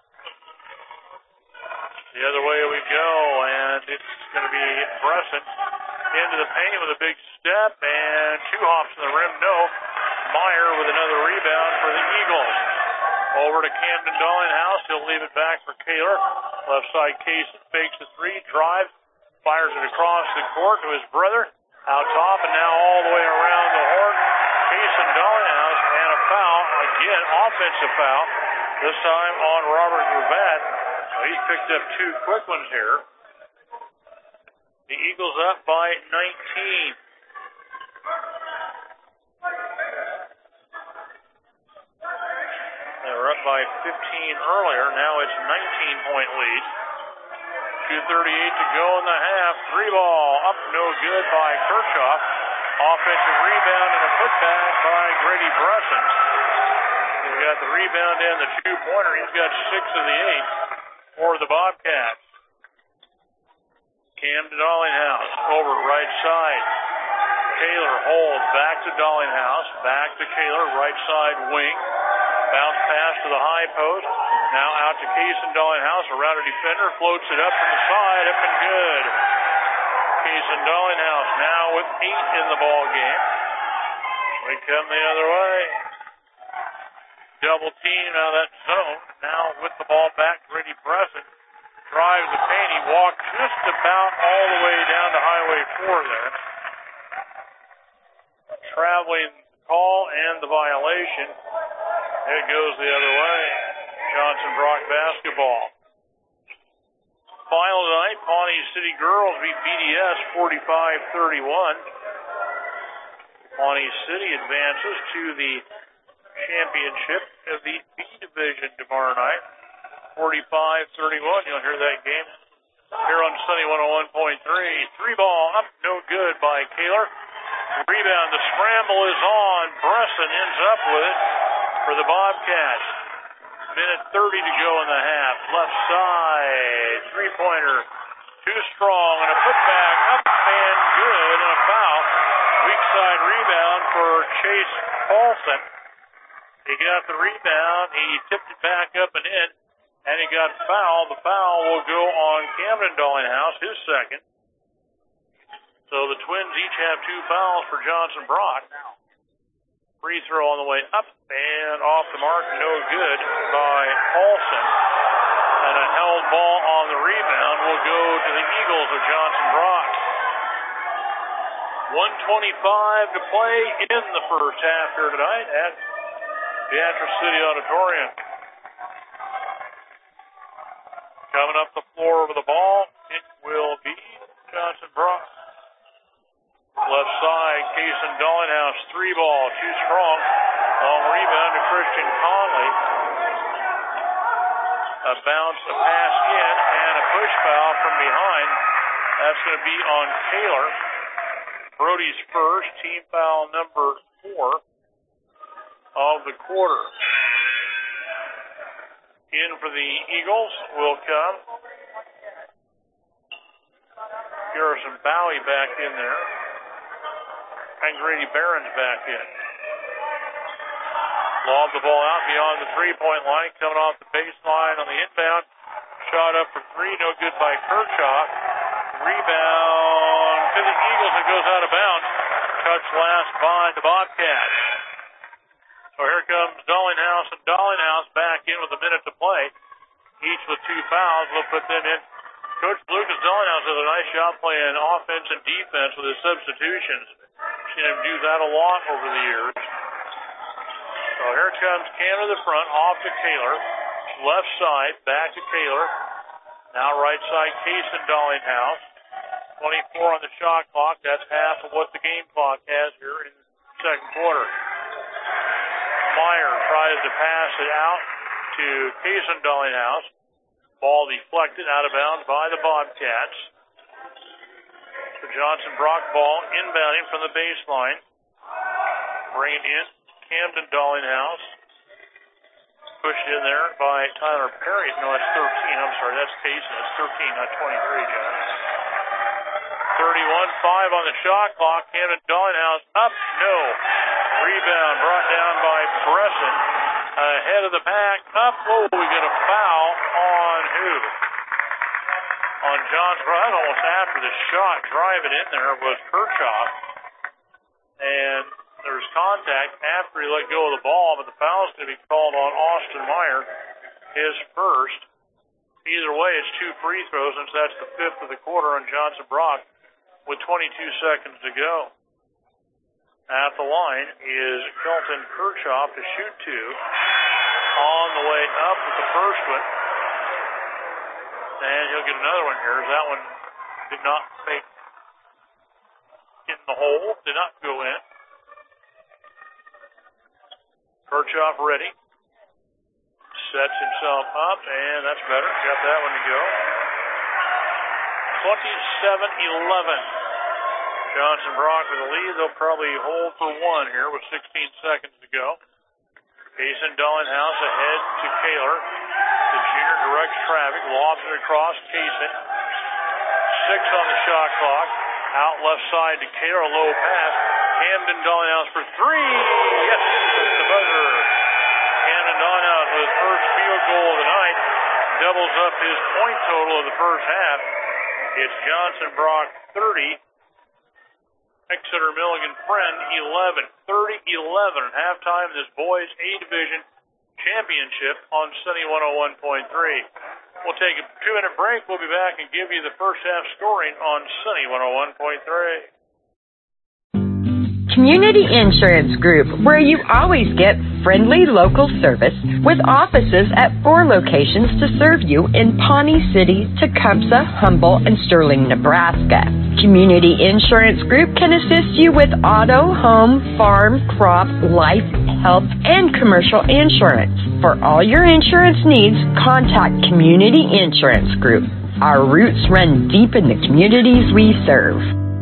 The other way we go, and it's going to be Bresson into the paint with a big step, and 2 hops in the rim, no. Meyer with another rebound for the Eagles. Over to Camden Dollinghouse. He'll leave it back for Kaler. Left side, Kaysen fakes the 3, drives, fires it across the court to his brother. Out top, and now all the way around the horn. Kaysen Dollinghouse, and a foul. Again, offensive foul. This time on Robert Gravatt. He's picked up 2 quick ones here. The Eagles up by 19. They were up by 15 earlier. Now it's a 19-point lead. 2:38 to go in the half. 3-ball up, no good by Kirchhoff. Offensive rebound and a putback by Grady Bresson. He's got the rebound and the 2-pointer. He's got 6 of the 8 for the Bobcats. Camden Dollinghouse over right side. Kaler holds back to Dollinghouse. Back to Kaler, right side wing. Bounce pass to the high post. Now out to Kaysen Dollinghouse. Around a defender. Floats it up from the side. Up and good. Kaysen Dollinghouse now with 8 in the ball game. We come the other way. Double team out of that zone. Now with the ball back, Grady Bresson drives the paint. He walked just about all the way down to Highway 4 there. Traveling call and the violation. It goes the other way. Johnson Brock basketball. Final tonight, Pawnee City Girls beat BDS 45-31. Pawnee City advances to the championship of the B Division tomorrow night. 45-31. You'll hear that game here on Sunny 101.3. 3-ball up, no good by Kaler. Rebound, the scramble is on. Bresson ends up with it for the Bobcats. Minute 30 to go in the half. Left side, 3-pointer, too strong, and a putback up and good, and a foul. Weak side rebound for Chase Paulson. He got the rebound, he tipped it back up and in, and he got fouled. The foul will go on Camden Dollinghouse, his second. So the Twins each have 2 fouls for Johnson Brock. Free throw on the way up and off the mark, no good by Paulson. And a held ball on the rebound will go to the Eagles of Johnson Brock. 1:25 to play in the first half here tonight at Beatrice City Auditorium. Coming up the floor with the ball, it will be Johnson Brock. Left side, Kaysen Dollinghouse, 3-ball, too strong. Long rebound to Christian Conley. A bounce, a pass in, and a push foul from behind That's going to be on Taylor. Brody's first, team foul number 4 of the quarter. In for the Eagles will come Garrison Bowie back in there. And Grady Barron's back in. Lob the ball out beyond the three-point line, coming off the baseline on the inbound. Shot up for 3, no good by Kirchhoff. Rebound to the Eagles. It goes out of bounds. Touched last by the Bobcats. So here comes Dollinghouse, and Dollinghouse back in with a minute to play. Each with 2 fouls. We'll put them in. Coach Lucas Dollinghouse does a nice job playing offense and defense with his substitutions. Seen him do that a lot over the years. So here comes Canada to the front, off to Taylor. Left side, back to Taylor. Now right side, Cason Dollinghouse. 24 on the shot clock. That's half of what the game clock has here in the second quarter. Meyer tries to pass it out to Cason Dollinghouse. Ball deflected out of bounds by the Bobcats. The Johnson Brock ball inbounding from the baseline. Bring it in. Camden Dollinghouse. Pushed in there by Tyler Perry. No, that's 13. I'm sorry, that's Cason. That's 13, not 23, John. 31-5 on the shot clock. Camden Dollinghouse up. No. Rebound brought down by Bresson. Ahead of the back. Up. Oh, we get a foul on who? On Johnson. Right almost after the shot. Driving in there was Kirchhoff. And there was contact after he let go of the ball, but the foul is going to be called on Austin Meyer, his first. Either way, it's 2 free throws since that's the 5th of the quarter on Johnson Brock with 22 seconds to go. At the line is Kelton Kirchhoff to shoot 2. On the way up with the first one. And he'll get another one here. That one did not make in the hole, did not go in. Kirchhoff ready. Sets himself up, and that's better. Got that one to go. 27-11. Johnson Brock with the lead. They'll probably hold for 1 here with 16 seconds to go. Cason Dollinghouse ahead to Kaler. The junior directs traffic. Lobs it across. Cason. 6 on the shot clock. Out left side to Kaler. Low pass. Camden Dollinghouse for 3. Yes, that's the buzzer. Camden Dollinghouse with his first field goal of the night. Doubles up his point total of the first half. It's Johnson Brock 30. Exeter Milligan Friend 11. 30-11 at halftime in this boys A Division championship on Sunny 101.3. We'll take a 2-minute break. We'll be back and give you the first half scoring on Sunny 101.3. Community Insurance Group, where you always get friendly local service with offices at 4 locations to serve you in Pawnee City, Tecumseh, Humboldt, and Sterling, Nebraska. Community Insurance Group can assist you with auto, home, farm, crop, life, health, and commercial insurance. For all your insurance needs, contact Community Insurance Group. Our roots run deep in the communities we serve.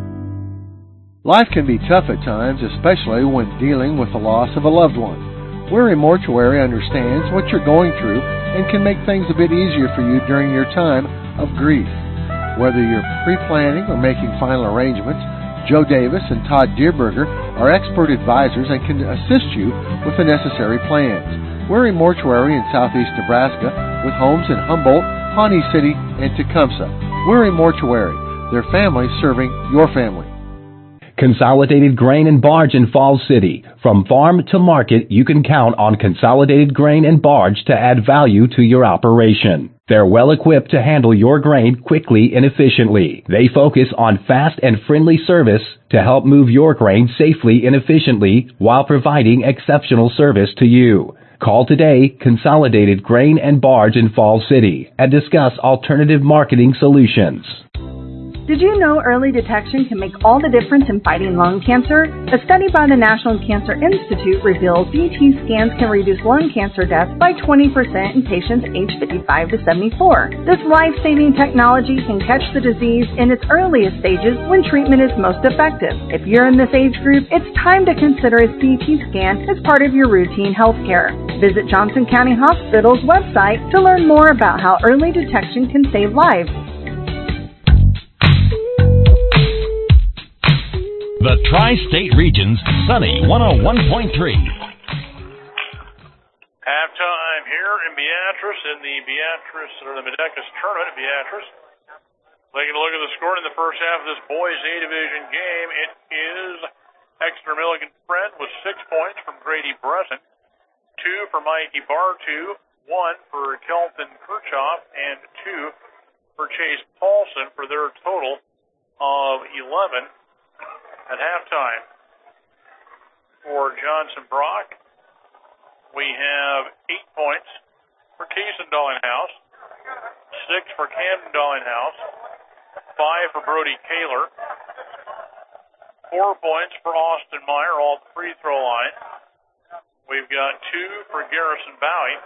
Life can be tough at times, especially when dealing with the loss of a loved one. Weary Mortuary understands what you're going through and can make things a bit easier for you during your time of grief. Whether you're pre-planning or making final arrangements, Joe Davis and Todd Deerberger are expert advisors and can assist you with the necessary plans. Weary Mortuary in southeast Nebraska with homes in Humboldt, Pawnee City, and Tecumseh. Weary Mortuary, their family serving your family. Consolidated Grain and Barge in Falls City. From farm to market, you can count on Consolidated Grain and Barge to add value to your operation. They're well equipped to handle your grain quickly and efficiently. They focus on fast and friendly service to help move your grain safely and efficiently while providing exceptional service to you. Call today, Consolidated Grain and Barge in Falls City, and discuss alternative marketing solutions. Did you know early detection can make all the difference in fighting lung cancer? A study by the National Cancer Institute reveals CT scans can reduce lung cancer deaths by 20% in patients aged 55 to 74. This life-saving technology can catch the disease in its earliest stages when treatment is most effective. If you're in this age group, it's time to consider a CT scan as part of your routine health care. Visit Johnson County Hospital's website to learn more about how early detection can save lives. The Tri-State Region's Sunny 101.3. Halftime here in Beatrice in the Medecus tournament in Beatrice. Taking a look at the score in the first half of this boys A division game, it is Exeter Milligan Friend with 6 points from Grady Bresson, 2 for Mikey Bartu, 1 for Kelton Kirchhoff, and 2 for Chase Paulson for their total of 11. At halftime, for Johnson Brock, we have 8 points for Kaysen Dallinghouse, 6 for Camden Dallinghouse, 5 for Brody Kaler, 4 points for Austin Meyer, all at the free throw line. We've got 2 for Garrison Bowie,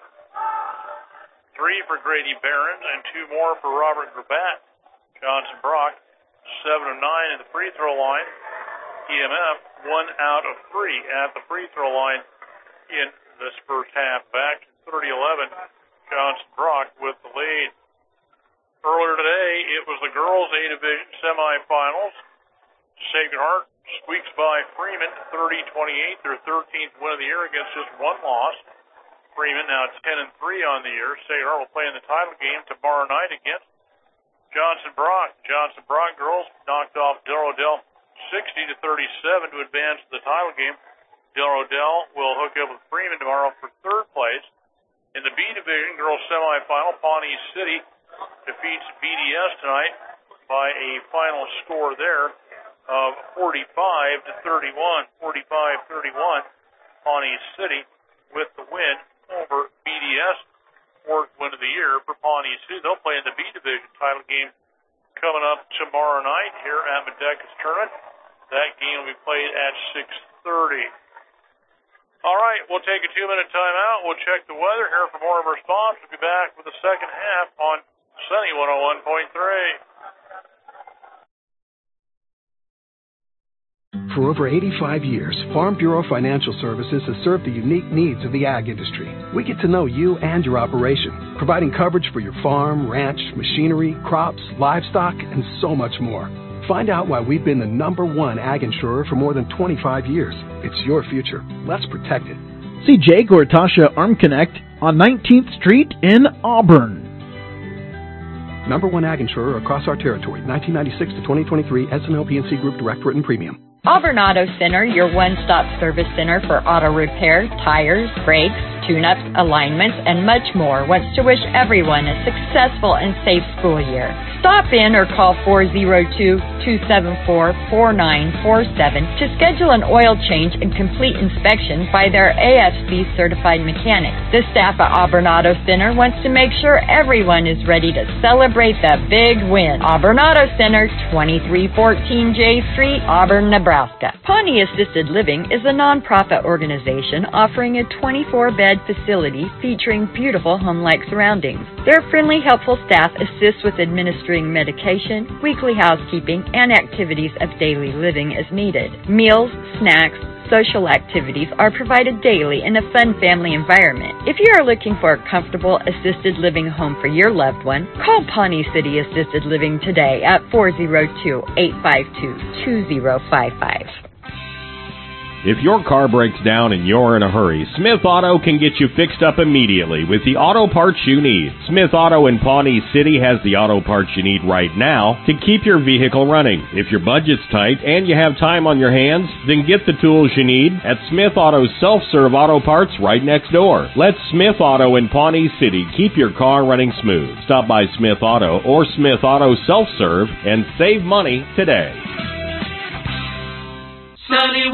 3 for Grady Barron, and 2 more for Robert Grabat. Johnson Brock, 7 of 9 at the free throw line. EMF 1 out of 3 at the free throw line in this first half. Back to 30-11, Johnson Brock with the lead. Earlier today, it was the girls' A division semifinals. Sacred Heart squeaks by Freeman 30-28, their 13th win of the year against just 1 loss. Freeman now 10-3 on the year. Sacred Heart will play in the title game tomorrow night against Johnson Brock. Johnson Brock girls knocked off Del Rodell 60-37 to advance to the title game. Del Rodell will hook up with Freeman tomorrow for 3rd place. In the B division girls semifinal, Pawnee City defeats BDS tonight by a final score there of 45-31. 45-31. Pawnee City with the win over BDS. 4th win of the year for Pawnee City. They'll play in the B division title game coming up tomorrow night here at Medecus Tournament. That game will be played at 6:30. All right, we'll take a 2-minute timeout. We'll check the weather here for more of our spots. We'll be back with the second half on Sunny 101.3. For over 85 years, Farm Bureau Financial Services has served the unique needs of the ag industry. We get to know you and your operation, providing coverage for your farm, ranch, machinery, crops, livestock, and so much more. Find out why we've been the #1 ag insurer for more than 25 years. It's your future. Let's protect it. See Jake or Tasha Arm Connect on 19th Street in Auburn. #1 ag insurer across our territory, 1996 to 2023, S&L PNC Group Direct Written Premium. Auburn Auto Center, your one-stop service center for auto repair, tires, brakes, tune-ups, alignments, and much more, wants to wish everyone a successful and safe school year. Stop in or call 402-274-4947 to schedule an oil change and complete inspection by their AFC-certified mechanics. The staff at Auburn Auto Center wants to make sure everyone is ready to celebrate the big win. Auburn Auto Center, 2314 J Street, Auburn, Nebraska. Pawnee Assisted Living is a nonprofit organization offering a 24-bed facility featuring beautiful home-like surroundings. Their friendly, helpful staff assists with administering medication, weekly housekeeping, and activities of daily living as needed. Meals, snacks, social activities are provided daily in a fun family environment. If you are looking for a comfortable assisted living home for your loved one, call Pawnee City Assisted Living today at 402-852-2055. If your car breaks down and you're in a hurry, Smith Auto can get you fixed up immediately with the auto parts you need. Smith Auto in Pawnee City has the auto parts you need right now to keep your vehicle running. If your budget's tight and you have time on your hands, then get the tools you need at Smith Auto's self-serve auto parts right next door. Let Smith Auto in Pawnee City keep your car running smooth. Stop by Smith Auto or Smith Auto Self-Serve and save money today. Sunny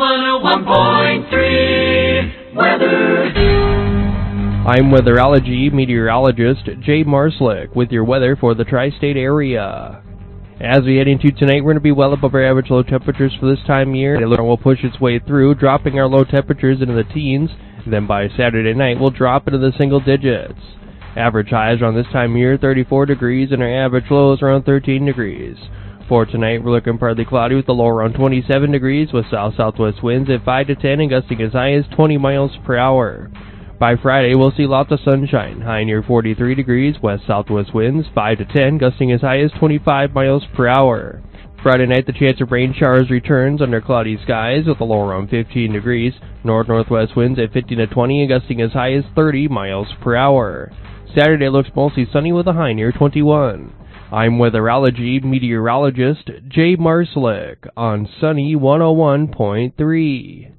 101.3 weather. I'm weatherology meteorologist Jay Marslick with your weather for the tri-state area. As we head into tonight, we're going to be well above our average low temperatures for this time of year. The will push its way through, dropping our low temperatures into the teens. Then by Saturday night, we'll drop into the single digits. Average highs around this time of year, 34 degrees, and our average lows around 13 degrees. For tonight, we're looking partly cloudy with the low around 27 degrees with south-southwest winds at 5 to 10 and gusting as high as 20 miles per hour. By Friday, we'll see lots of sunshine, high near 43 degrees, west-southwest winds 5 to 10, gusting as high as 25 miles per hour. Friday night, the chance of rain showers returns under cloudy skies with a low around 15 degrees, north-northwest winds at 15 to 20 and gusting as high as 30 miles per hour. Saturday looks mostly sunny with a high near 21. I'm weatherology meteorologist Jay Marslick on Sunny 101.3.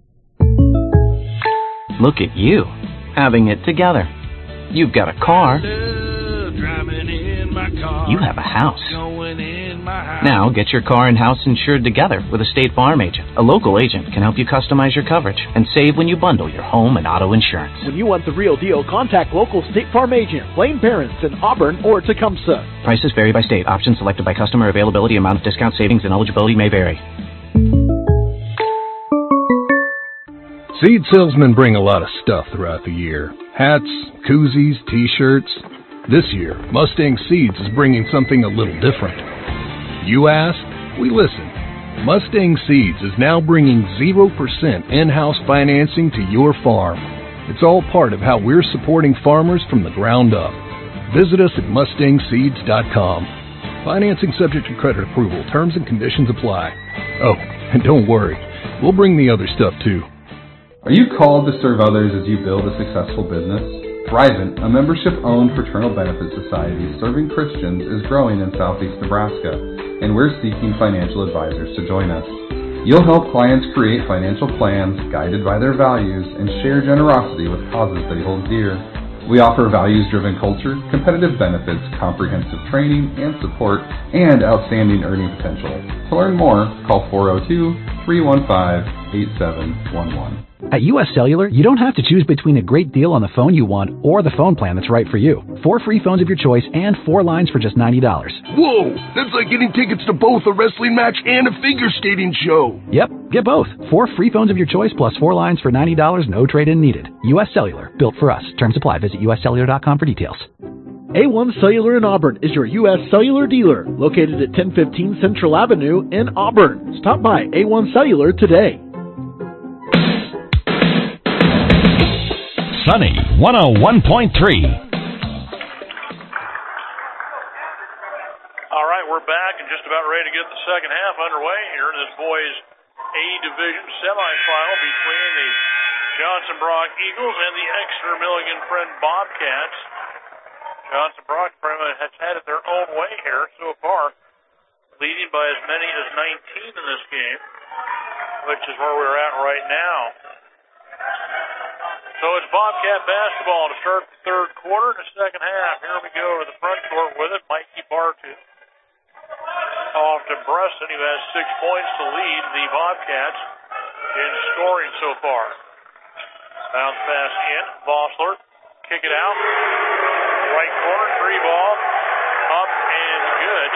Look at you, having it together. You've got a car. You have a house. Now get your car and house insured together with a State Farm agent. A local agent can help you customize your coverage and save when you bundle your home and auto insurance. When you want the real deal, contact local State Farm agent, Plain Parents in Auburn or Tecumseh. Prices vary by state. Options selected by customer. Availability, amount of discount, savings, and eligibility may vary. Seed salesmen bring a lot of stuff throughout the year. Hats, koozies, t-shirts. This year, Mustang Seeds is bringing something a little different. You ask, we listen. Mustang Seeds is now bringing 0% in-house financing to your farm. It's all part of how we're supporting farmers from the ground up. Visit us at mustangseeds.com. Financing subject to credit approval. Terms and conditions apply. Oh, and don't worry, we'll bring the other stuff too. Are you called to serve others as you build a successful business? Thrivent, a membership-owned fraternal benefit society serving Christians, is growing in southeast Nebraska, and we're seeking financial advisors to join us. You'll help clients create financial plans guided by their values and share generosity with causes they hold dear. We offer values-driven culture, competitive benefits, comprehensive training and support, and outstanding earning potential. To learn more, call 402-315-8711. At U.S. Cellular, you don't have to choose between a great deal on the phone you want or the phone plan that's right for you. 4 free phones of your choice and 4 lines for just $90. Whoa! That's like getting tickets to both a wrestling match and a figure skating show. Yep, get both. 4 free phones of your choice plus 4 lines for $90, no trade-in needed. U.S. Cellular, built for us. Terms apply. Visit uscellular.com for details. A1 Cellular in Auburn is your U.S. Cellular dealer, located at 1015 Central Avenue in Auburn. Stop by A1 Cellular today. Sunny 101.3. All right, we're back and just about ready to get the second half underway here in this boys A Division semifinal between the Johnson Brock Eagles and the Exeter Milligan Friend Bobcats. Johnson Brock has had it their own way here so far, leading by as many as 19 in this game, which is where we're at right now. So it's Bobcat basketball to start the third quarter. In the second half, here we go to the front court with it. Mikey Bartu off to Bresson, who has 6 points to lead the Bobcats in scoring so far. Bounce pass in. Vossler, kick it out. Right corner, 3 ball, up and good.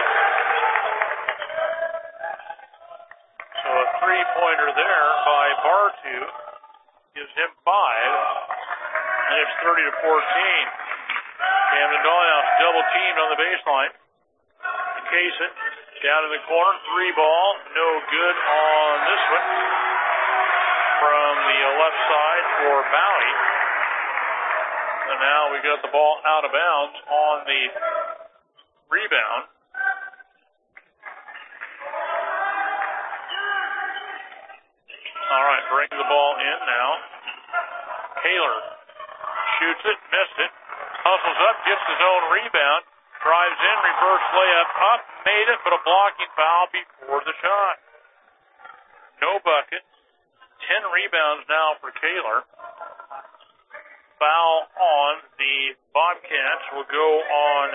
So a 3-pointer there by Bartu gives him 5, and it's 30-14. Camden Dollhouse double teamed on the baseline. Kaysen down in the corner, 3 ball, no good on this one. From the left side for Bowie. And now we got the ball out of bounds on the rebound. All right, bring the ball in now. Kaler shoots it, missed it. Hustles up, gets his own rebound. Drives in, reverse layup up, made it, but a blocking foul before the shot. No bucket. 10 rebounds now for Kaler. Foul on the Bobcats will go on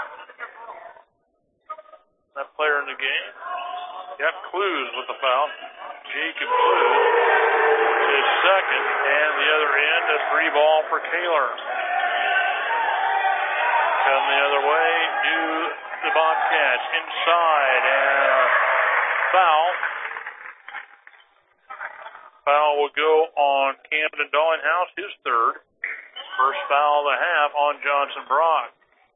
that player in the game. Yep, Clues with the foul. Jacob Clues, his second, and the other end, a 3-ball for Kaler. Come the other way, New the Bobcats inside, and foul. Foul will go on Camden Dallinghouse, his third. First foul of the half on Johnson Brock.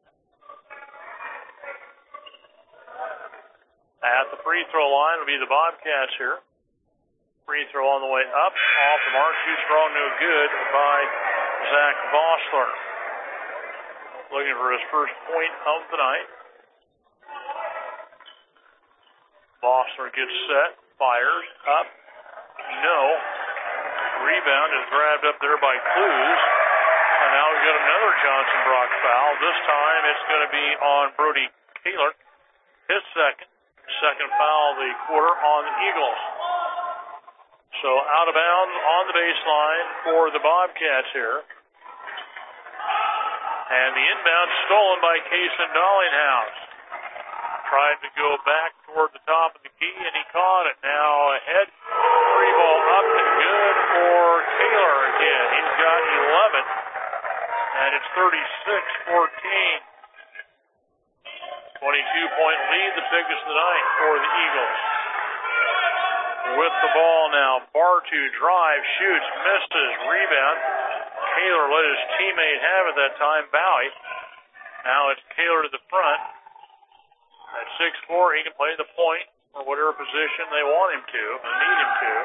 At the free throw line will be the Bobcats here. Free throw on the way up, off the mark, too strong, no good by Zach Vossler. Looking for his first point of the night. Vossler gets set, fires, up, no. Rebound is grabbed up there by Clues. And now we've got another Johnson Brock foul. This time it's going to be on Brody Kaler. His second foul of the quarter on the Eagles. So out of bounds on the baseline for the Bobcats here. And the inbound stolen by Cason Dallinghouse. Tried to go back toward the top of the key, and he caught it. Now ahead, free ball up and good for Kaler again. He's got 11, and it's 36-14. 22-point lead, the biggest of the night for the Eagles. With the ball now, Bartu drives, shoots, misses, rebound. Kaler let his teammate have it that time, Bowie. Now it's Kaler to the front. At 6'4", he can play the point or whatever position they want him to, or need him to.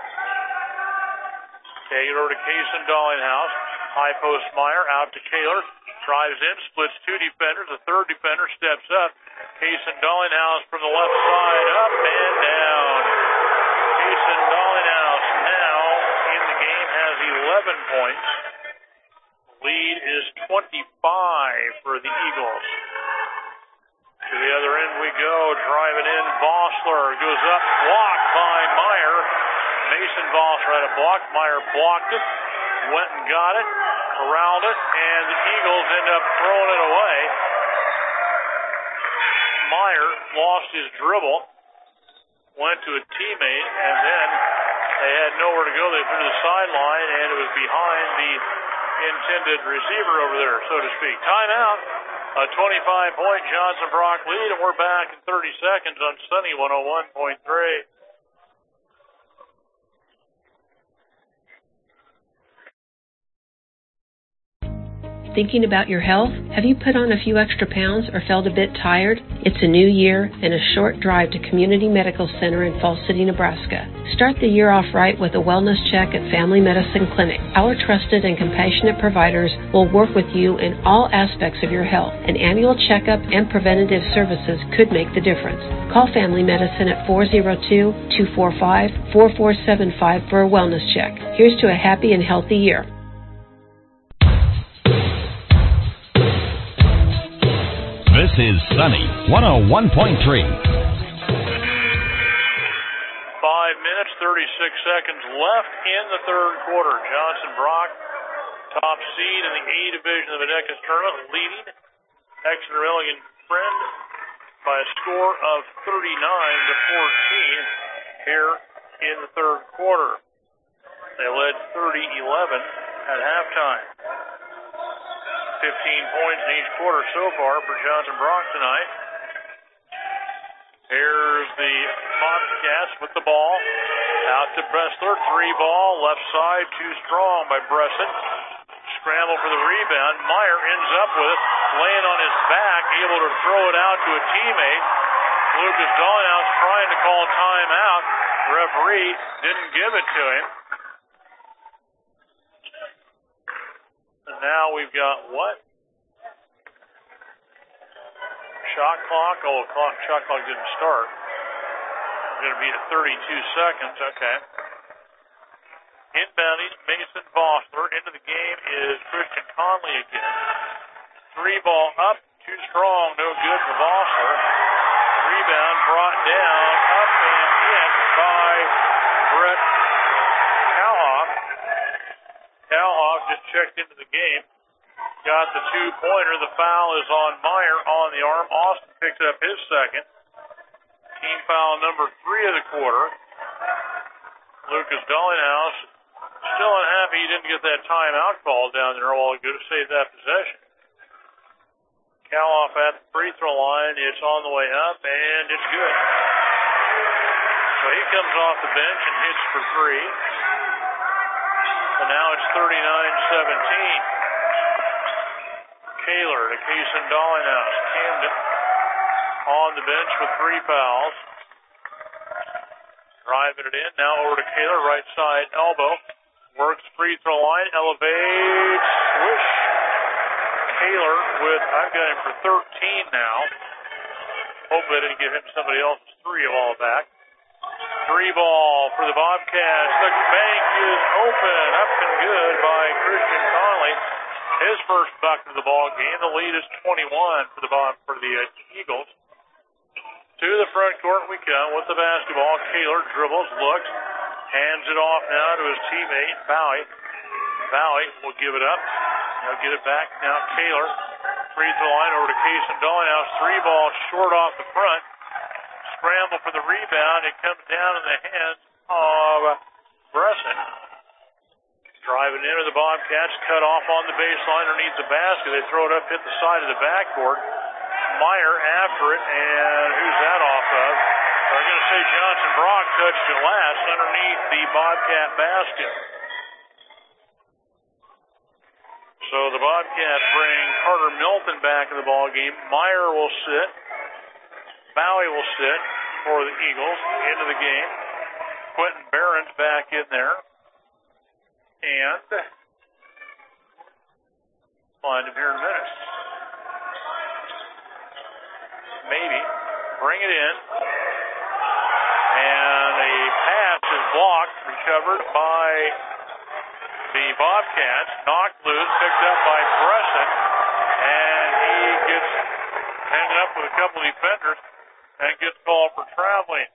Kaler to Cason Dallinghouse. High post Meyer out to Kaler. Drives in, splits two defenders. The third defender steps up. Cason Dallinghouse from the left side, up and down. Cason Dallinghouse now in the game has 11 points. Lead is 25 for the Eagles. To the other end we go, driving in, Vossler goes up, blocked by Meyer. Mason Vossler had a block, Meyer blocked it, went and got it, corralled it, and the Eagles end up throwing it away. Meyer lost his dribble, went to a teammate, and then they had nowhere to go. They threw to the sideline, and it was behind the intended receiver over there, so to speak. Timeout. A 25-point Johnson Brock lead, and we're back in 30 seconds on Sunny 101.3. Thinking about your health? Have you put on a few extra pounds or felt a bit tired? It's a new year and a short drive to Community Medical Center in Falls City, Nebraska. Start the year off right with a wellness check at Family Medicine Clinic. Our trusted and compassionate providers will work with you in all aspects of your health. An annual checkup and preventative services could make the difference. Call Family Medicine at 402-245-4475 for a wellness check. Here's to a happy and healthy year. This is Sunny 101.3. 5 minutes, 36 seconds left in the third quarter. Johnson Brock, top seed in the A division of the Deckers tournament, leading Exeter Milligan Friend by a score of 39-14 here in the third quarter. They led 30-11 at halftime. 15 points in each quarter so far for Johnson Brock tonight. Here's the Bobcats with the ball. Out to Bressler. 3-ball. Left side. Too strong by Bresson. Scramble for the rebound. Meyer ends up with it. Laying on his back. Able to throw it out to a teammate. Lucas Dallinghouse trying to call timeout. The referee didn't give it to him. And now we've got what? Shot clock. Oh, shot clock didn't start. It's going to be at 32 seconds. Okay. Inbounding Mason Vossler. Into the game is Christian Conley again. 3-ball up. Too strong. No good for Vossler. Rebound brought down. Up and in by Brett Cowhoff. Cowhoff just checked into the game. Got the two-pointer. The foul is on Meyer on the arm. Austin picks up his second. Team foul number 3 of the quarter. Lucas Dallinghouse still unhappy he didn't get that timeout call down there a while ago to save that possession. Kaloff at the free throw line. It's on the way up, and it's good. So he comes off the bench and hits for three. So now it's 39-17. Kaler to Kaysen Dollinghouse. Camden on the bench with 3 fouls. Driving it in. Now over to Kaler, right side elbow. Works free throw line. Elevates. Swish. Kaler with, I've got him for 13 now. Hopefully I didn't give him somebody else's 3 a while back. 3 ball for the Bobcats. The bank is open. Up and good by Christian Conley. His first bucket of the ball game. The lead is 21 for the Eagles. To the front court we come with the basketball. Kaler dribbles, looks, hands it off now to his teammate, Bowie. Bowie will give it up. He'll get it back. Now Kaler, free throw line over to Kaysen Dollinghouse. 3 ball short off the front. Scramble for the rebound. It comes down in the hands of Bresson. Driving into the Bobcats, cut off on the baseline underneath the basket. They throw it up, hit the side of the backboard. Meyer after it, and who's that off of? They're going to say Johnson Brock touched it last underneath the Bobcat basket. So the Bobcats bring Carter Milton back in the ball game. Meyer will sit. Bowie will sit for the Eagles into the game. Quentin Barron's back in there. And find him here in a minute. Maybe. Bring it in. And a pass is blocked, recovered by the Bobcats. Knocked loose, picked up by Bresson. And he gets hanging up with a couple of defenders and gets called for traveling.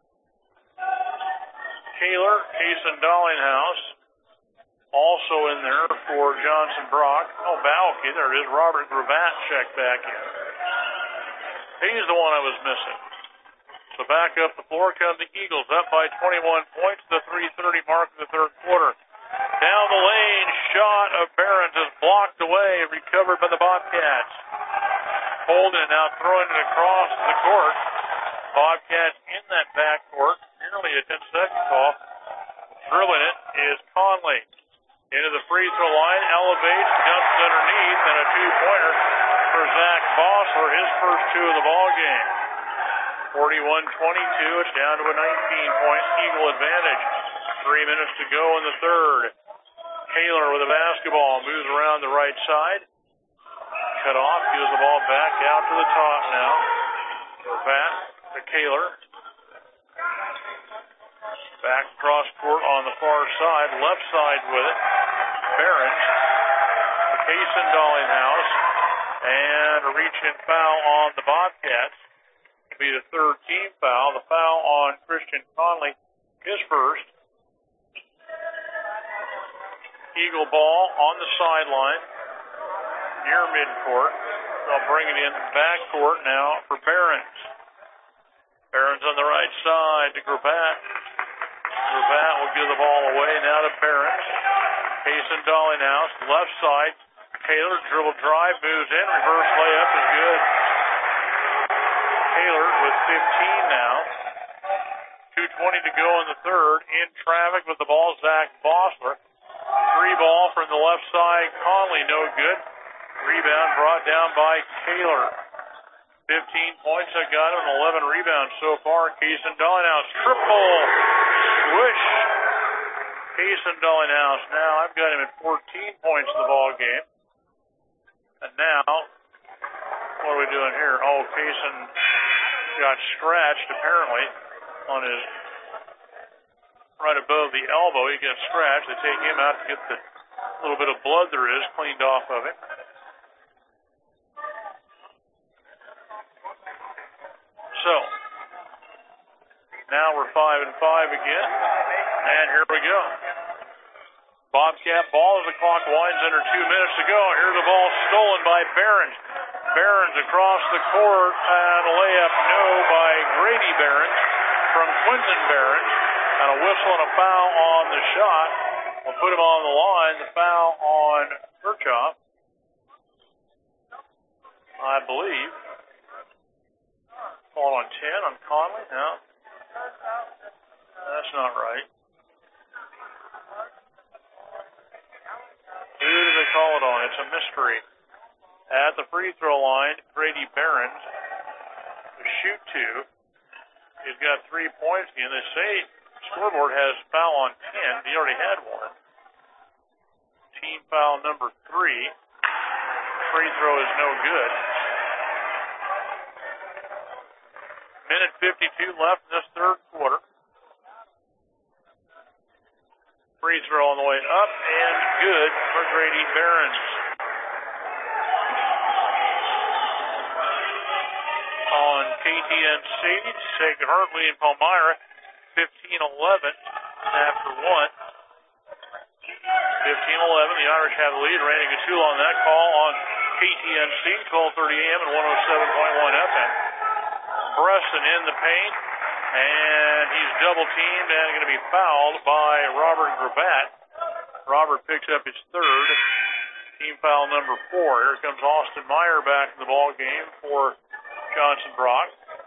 Kaler, Kaysen Dollinghouse, also in there for Johnson Brock. Oh, Balky, there it is. Robert Gravatt checked back in. He's the one I was missing. So back up the floor come the Eagles, up by 21 points, the 3:30 mark of the third quarter. Down the lane, shot of Barron's is blocked away, recovered by the Bobcats. Holding it now, throwing it across the court. Bobcats in that backcourt, nearly a 10-second call. Dribbling it is Conley. Into the free throw line, elevates, dumps underneath, and a 2-pointer for Zach Bossler, his first 2 of the ball game. 41-22, it's down to a 19-point Eagle advantage. 3 minutes to go in the third. Kaler with the basketball, moves around the right side. Cut off, gives the ball back out to the top now. Gravatt to Kaler. Back across court on the far side, left side with it. Barron's, Kaysen Dollinghouse, and a reach-in foul on the Bobcats. It'll be the third team foul. The foul on Christian Conley, his first. Eagle ball on the sideline, near midcourt. They'll bring it in the backcourt now for Barron's. Barron's on the right side to Gravatt. Gravatt will give the ball away now to Barron's. Kaysen Dollinghouse, left side. Kaler, dribble drive, moves in. Reverse layup is good. Kaler with 15 now. 2:20 to go in the third. In traffic with the ball, Zach Bossler. 3 ball from the left side. Conley, no good. Rebound brought down by Kaler. 15 points I got him, 11 rebounds so far. Kaysen Dollinghouse, triple. Swish. Kaysen Dollinghouse. Now I've got him at 14 points in the ball game. And now, what are we doing here? Oh, Kaysen got scratched apparently on his right above the elbow. He gets scratched. They take him out to get the little bit of blood there is cleaned off of it. So, now we're 5-5 again, and here we go. Bobcat ball as the clock winds under 2 minutes to go. Here's the ball stolen by Barron's. Barron's across the court, and a layup no by Grady Barron's from Quinton Barron's, and a whistle and a foul on the shot. We'll put him on the line, the foul on Kirchhoff. I believe. Call on 10 on Conley. No. That's not right. Who did they call it on? It's a mystery. At the free throw line, Grady Behrens, to shoot two. He's got 3 points again. They say scoreboard has foul on 10. He already had one. Team foul number 3. Free throw is no good. Minute 52 left in this third quarter. Free throw on the way up and good for Grady Behrens. On KTNC, Sacred Heart leading Palmyra 15-11 after 1. 15-11, the Irish have the lead. Randy Gatula on that call on KTNC, 1230 AM and 107.1 FM. Bresson in the paint, and he's double teamed and going to be fouled by Robert Gravatt. Robert picks up his third, team foul number 4. Here comes Austin Meyer back in the ball game for Johnson Brock.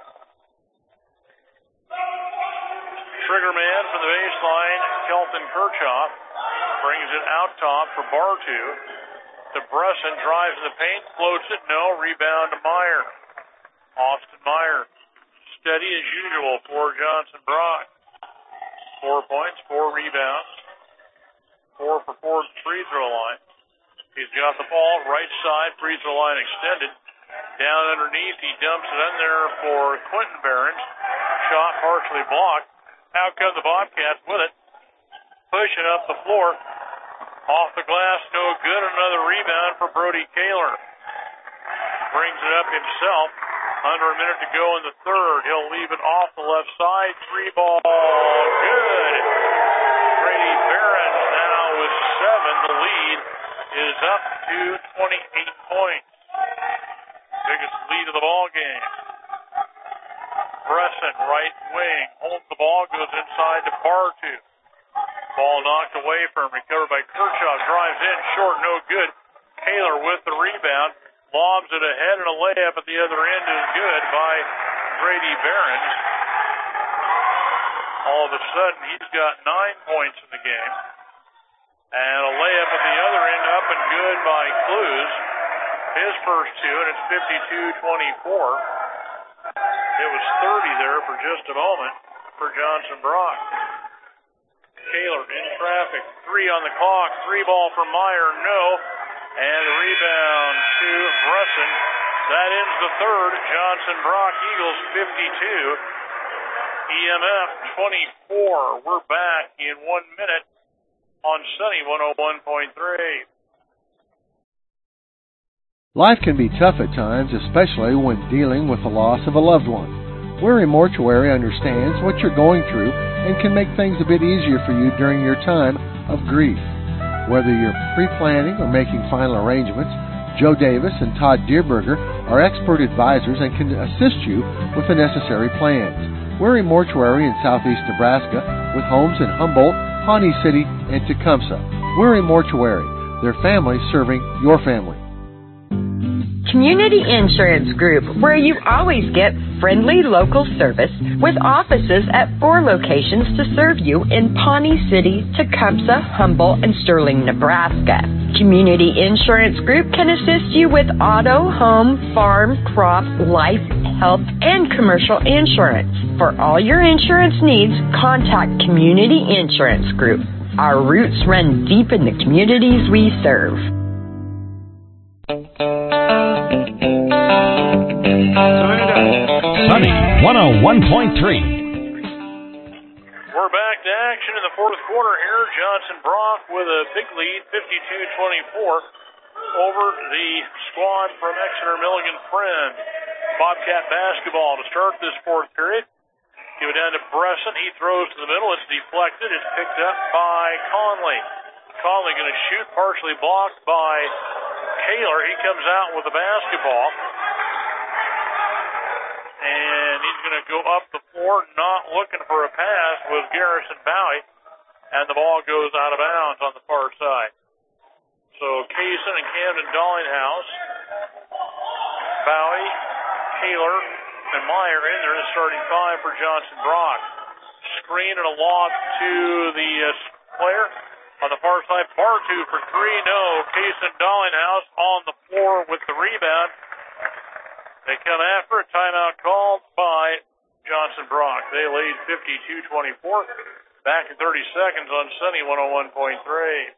Trigger man from the baseline, Kelton Kirchhoff brings it out top for Bartu. To Bresson, drives in the paint, floats it, no, rebound to Meyer. Austin Meyer, steady as usual for Johnson Brock. 4 points, 4 rebounds, 4 for 4 at the free throw line. He's got the ball, right side, free throw line extended. Down underneath, he dumps it in there for Quentin Behrens. Shot partially blocked. Out come the Bobcats with it. Pushing up the floor. Off the glass, no good. Another rebound for Brody Kaler. Brings it up himself. Under a minute to go in the third. He'll leave it off the left side. 3 ball, good. Grady Behrens now with 7. The lead is up to 28 points. Biggest lead of the ball game. Bresson, right wing, holds the ball, goes inside to Bartu. Ball knocked away from him, recovered by Kirchhoff, drives in, short, no good. Kaler with the rebound, lobs it ahead, and a layup at the other end is good by Grady Behrens. All of a sudden, he's got 9 points in the game. And a layup at the other end, up and good by Clues. His first 2, and it's 52-24. It was 30 there for just a moment for Johnson Brock. Kaler in traffic, 3 on the clock, 3 ball from Meyer, no. And the rebound to Bresson. That ends the third. Johnson Brock Eagles 52. EMF 24. We're back in 1 minute on Sunny 101.3. Life can be tough at times, especially when dealing with the loss of a loved one. Weary Mortuary understands what you're going through and can make things a bit easier for you during your time of grief. Whether you're pre-planning or making final arrangements, Joe Davis and Todd Dierberger are expert advisors and can assist you with the necessary plans. Weary Mortuary in southeast Nebraska with homes in Humboldt, Pawnee City, and Tecumseh. Weary Mortuary, their family serving your family. Community Insurance Group, where you always get friendly local service with offices at 4 locations to serve you in Pawnee City, Tecumseh, Humboldt, and Sterling, Nebraska. Community Insurance Group can assist you with auto, home, farm, crop, life, health, and commercial insurance. For all your insurance needs, contact Community Insurance Group. Our roots run deep in the communities we serve. Sunny 101.3. We're back to action in the fourth quarter here. Johnson Brock with a big lead, 52-24, over the squad from Exeter Milligan Friend. Bobcat basketball to start this fourth period. Give it down to Bresson. He throws to the middle. It's deflected. It's picked up by Conley. Conley going to shoot, partially blocked by Kaler. He comes out with the basketball. And he's going to go up the floor, not looking for a pass with Garrison Bowie. And the ball goes out of bounds on the far side. So Kaysen and Camden Dallinghouse Bowie, Taylor, and Meyer in there. The starting five for Johnson Brock. Screen and a lob to the player on the far side. Bartu for three. No. Kason Dollinghouse on the floor with the rebound. They come after a timeout called by Johnson Brock. They lead 52-24. Back in 30 seconds on Sunny 101.3.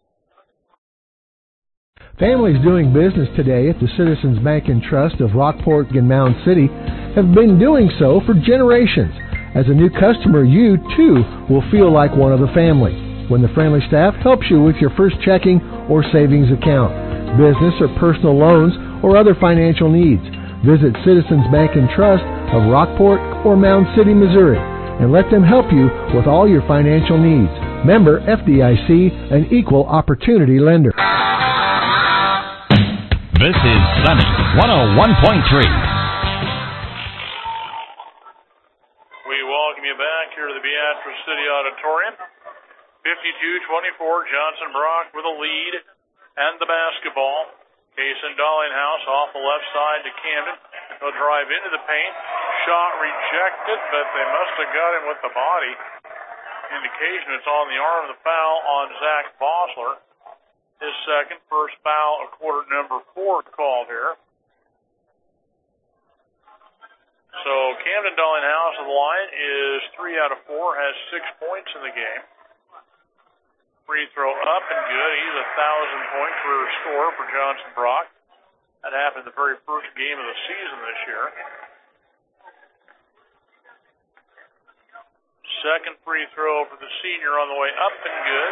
Families doing business today at the Citizens Bank and Trust of Rockport and Mound City have been doing so for generations. As a new customer, you, too, will feel like one of the family when the friendly staff helps you with your first checking or savings account, business or personal loans, or other financial needs. Visit Citizens Bank and Trust of Rockport or Mound City, Missouri, and let them help you with all your financial needs. Member FDIC, an equal opportunity lender. This is Sunny 101.3. Here to the Beatrice City Auditorium. 52-24, Johnson Brock with a lead and the basketball. Kason Dollinghouse off the left side to Camden. He'll drive into the paint. Shot rejected, but they must have got him with the body. Indication it's on the arm of the foul on Zach Bossler. His second, first foul of quarter number 4 called here. So Camden Dollinghouse of the line is 3 out of 4, has 6 points in the game. Free throw up and good. He's 1,000-point career scorer for Johnson Brock. That happened the very first game of the season this year. Second free throw for the senior on the way up and good.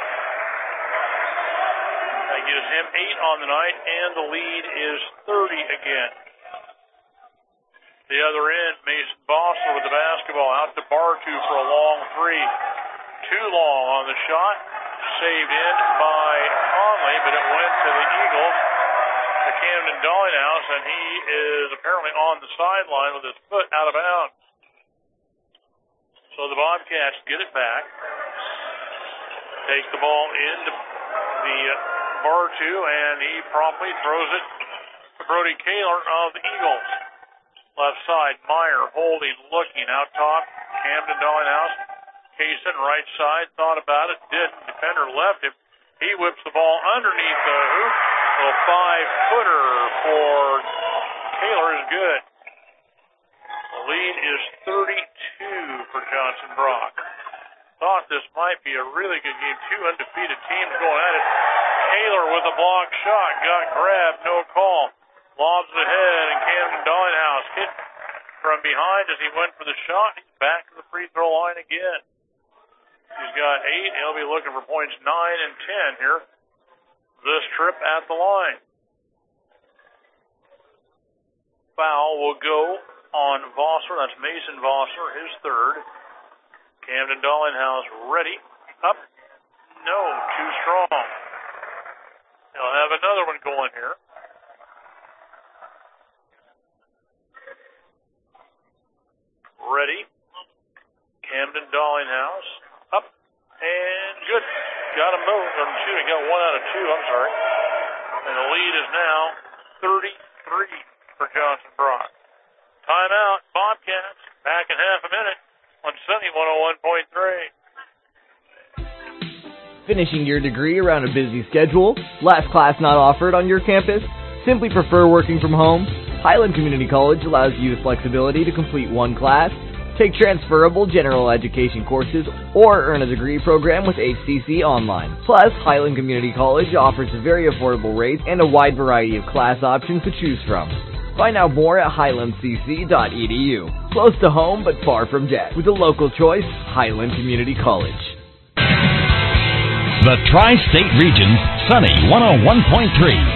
That gives him 8 on the night, and the lead is 30 again. The other end, Mason Bossler with the basketball out to Bartu for a long three. Too long on the shot. Saved in by Conley, but it went to the Eagles, to Camden Dollinghouse, and he is apparently on the sideline with his foot out of bounds. So the Bobcats get it back. Take the ball into the Bartu, and he promptly throws it to Brody Kaler of the Eagles. Left side, Meyer holding, looking out top. Camden Dollinghouse. Kason, right side, thought about it, didn't. Defender left him. He whips the ball underneath the hoop. So a 5-footer for Kaler is good. The lead is 32 for Johnson Brock. Thought this might be a really good game. 2 undefeated teams going at it. Kaler with a block shot. Got grabbed, no call. Lobs ahead, and Camden Dollinghouse hit from behind as he went for the shot. He's back to the free throw line again. He's got 8. He'll be looking for points 9 and 10 here this trip at the line. Foul will go on Vossler. That's Mason Vossler, his third. Camden Dollinghouse ready. Up. No, too strong. He'll have another one going here. Ready. Camden Dollinghouse. Up. And good. Got him moved. I'm shooting. Got 1 out of 2. I'm sorry. And the lead is now 33 for Johnson Brock. Timeout. Bobcats. Back in half a minute on Sunny 101.3. Finishing your degree around a busy schedule? Last class not offered on your campus? Simply prefer working from home? Highland Community College allows you the flexibility to complete 1 class, take transferable general education courses, or earn a degree program with HCC Online. Plus, Highland Community College offers very affordable rates and a wide variety of class options to choose from. Find out more at highlandcc.edu. Close to home but far from debt. With a local choice, Highland Community College. The Tri-State Region's Sunny 101.3.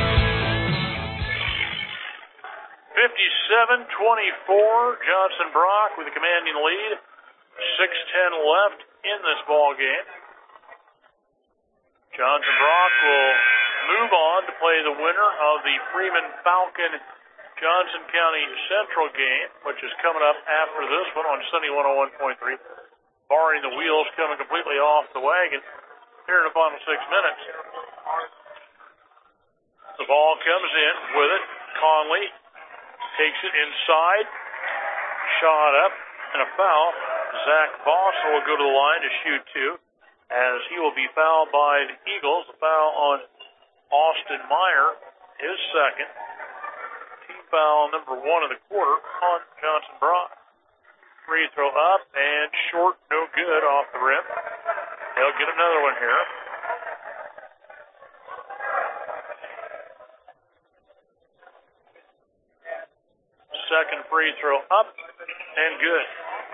57-24, Johnson Brock with a commanding lead. 6:10 left in this ball game. Johnson Brock will move on to play the winner of the Freeman Falcon Johnson County Central game, which is coming up after this one on Sunny 101.3. Barring the wheels coming completely off the wagon here in the final 6 minutes. The ball comes in with it. Conley takes it inside. Shot up and a foul. Zach Boston will go to the line to shoot two, as he will be fouled by the Eagles. A foul on Austin Meyer, his second. Team foul number 1 of the quarter on Johnson Brock. Free throw up and short, no good, off the rim. They'll get another one here. Second free throw up and good.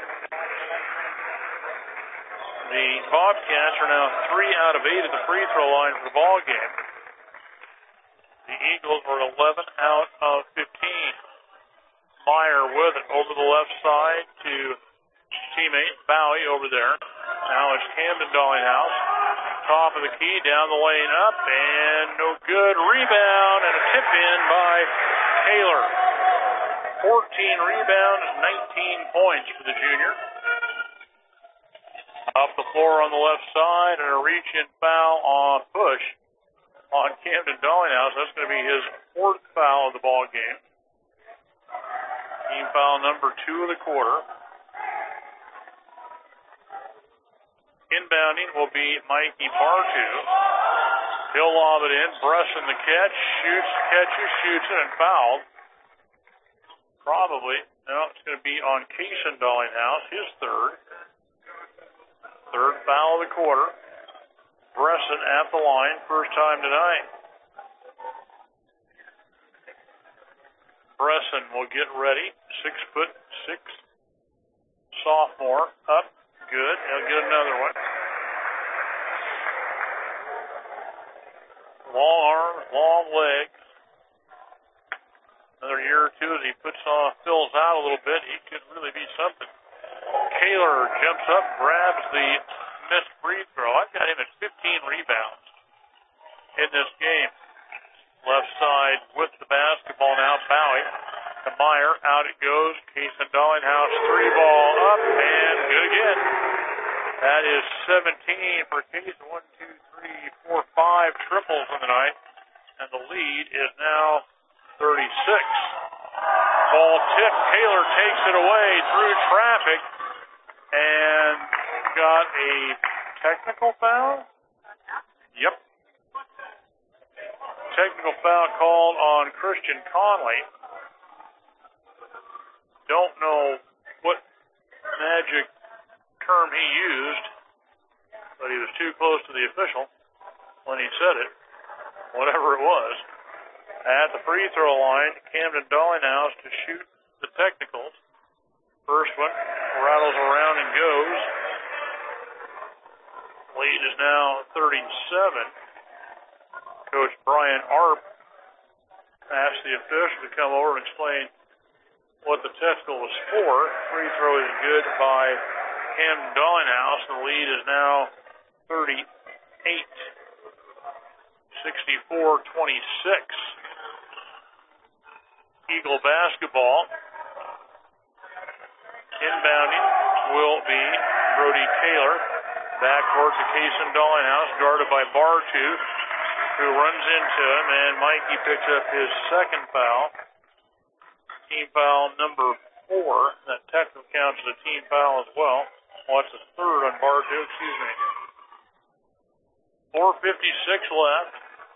The Bobcats are now 3 out of 8 at the free throw line for the ball game. The Eagles are 11 out of 15. Meyer with it over the left side to teammate Bowie over there. Now it's Camden Dollinghouse. Top of the key, down the lane up, and no good. Rebound and a tip in by Taylor. 14 rebounds, 19 points for the junior. Up the floor on the left side, and a reach-in foul on push on Camden Dollinghouse. That's going to be his 4th foul of the ball game. Team foul number 2 of the quarter. Inbounding will be Mikey Bartu. He'll lob it in. Bresson the catch. Shoots, catches, shoots it, and fouled. Probably. No, it's going to be on Cason Dollinghouse, his 3rd. 3rd foul of the quarter. Bresson at the line, first time tonight. Bresson will get ready. 6'6", sophomore. Up, good. He'll get another one. Long arms, long legs. Another year or two as he fills out a little bit, he could really be something. Kaler jumps up, grabs the missed free throw. I've got him at 15 rebounds in this game. Left side with the basketball now. Bowie to Meyer. Out it goes. Cason Dollinghouse. 3-ball up and good again. That is 17 for Cason. 1, 2, 3, 4, 5 triples in the night. And the lead is now 36. Ball tip. Taylor takes it away through traffic and got a technical foul. Yep. Technical foul called on Christian Conley. Don't know what magic term he used, but he was too close to the official when he said it, whatever it was. At the free throw line, Camden Dollinghouse to shoot the technicals. First one rattles around and goes. Lead is now 37. Coach Brian Arp asked the official to come over and explain what the technical was for. Free throw is good by Camden Dollinghouse. The lead is now 38. 64-26. Eagle basketball. Inbounding will be Brody Taylor. Backcourt to Cason Dollinghouse, guarded by Bartu, who runs into him, and Mikey picks up his second foul. Team foul number 4. That technical counts as a team foul as well. Well, that's a 3rd on Bartu, excuse me. 4:56 left.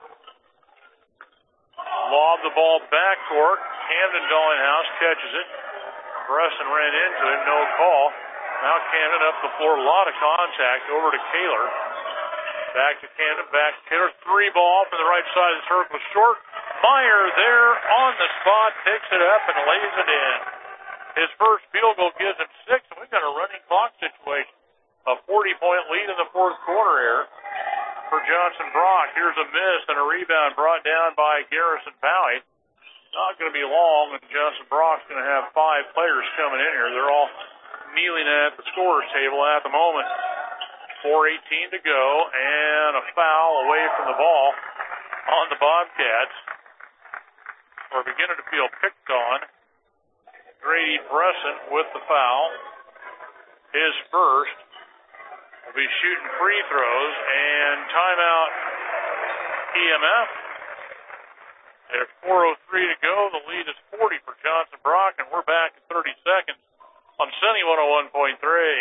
Lob the ball backcourt. Camden Dollinghouse catches it. Bresson ran into him, no call. Now Camden up the floor, a lot of contact over to Kaler. Back to Camden, back to Kaler. 3-ball from the right side of the circle, short. Meyer there on the spot, picks it up and lays it in. His first field goal gives him 6, and we've got a running clock situation. A 40-point lead in the 4th quarter here for Johnson Brock. Here's a miss and a rebound brought down by Garrison Bowie. Not going to be long, and Johnson Brock's going to have 5 players coming in here. They're all kneeling at the scorer's table at the moment. 4:18 to go, and a foul away from the ball on the Bobcats. We're beginning to feel picked on. Grady Bresson with the foul. His first. Will be shooting free throws, and timeout EMF. There's 4:03 to go. The lead is 40 for Johnson Brock, and we're back in 30 seconds on Sunny 101.3.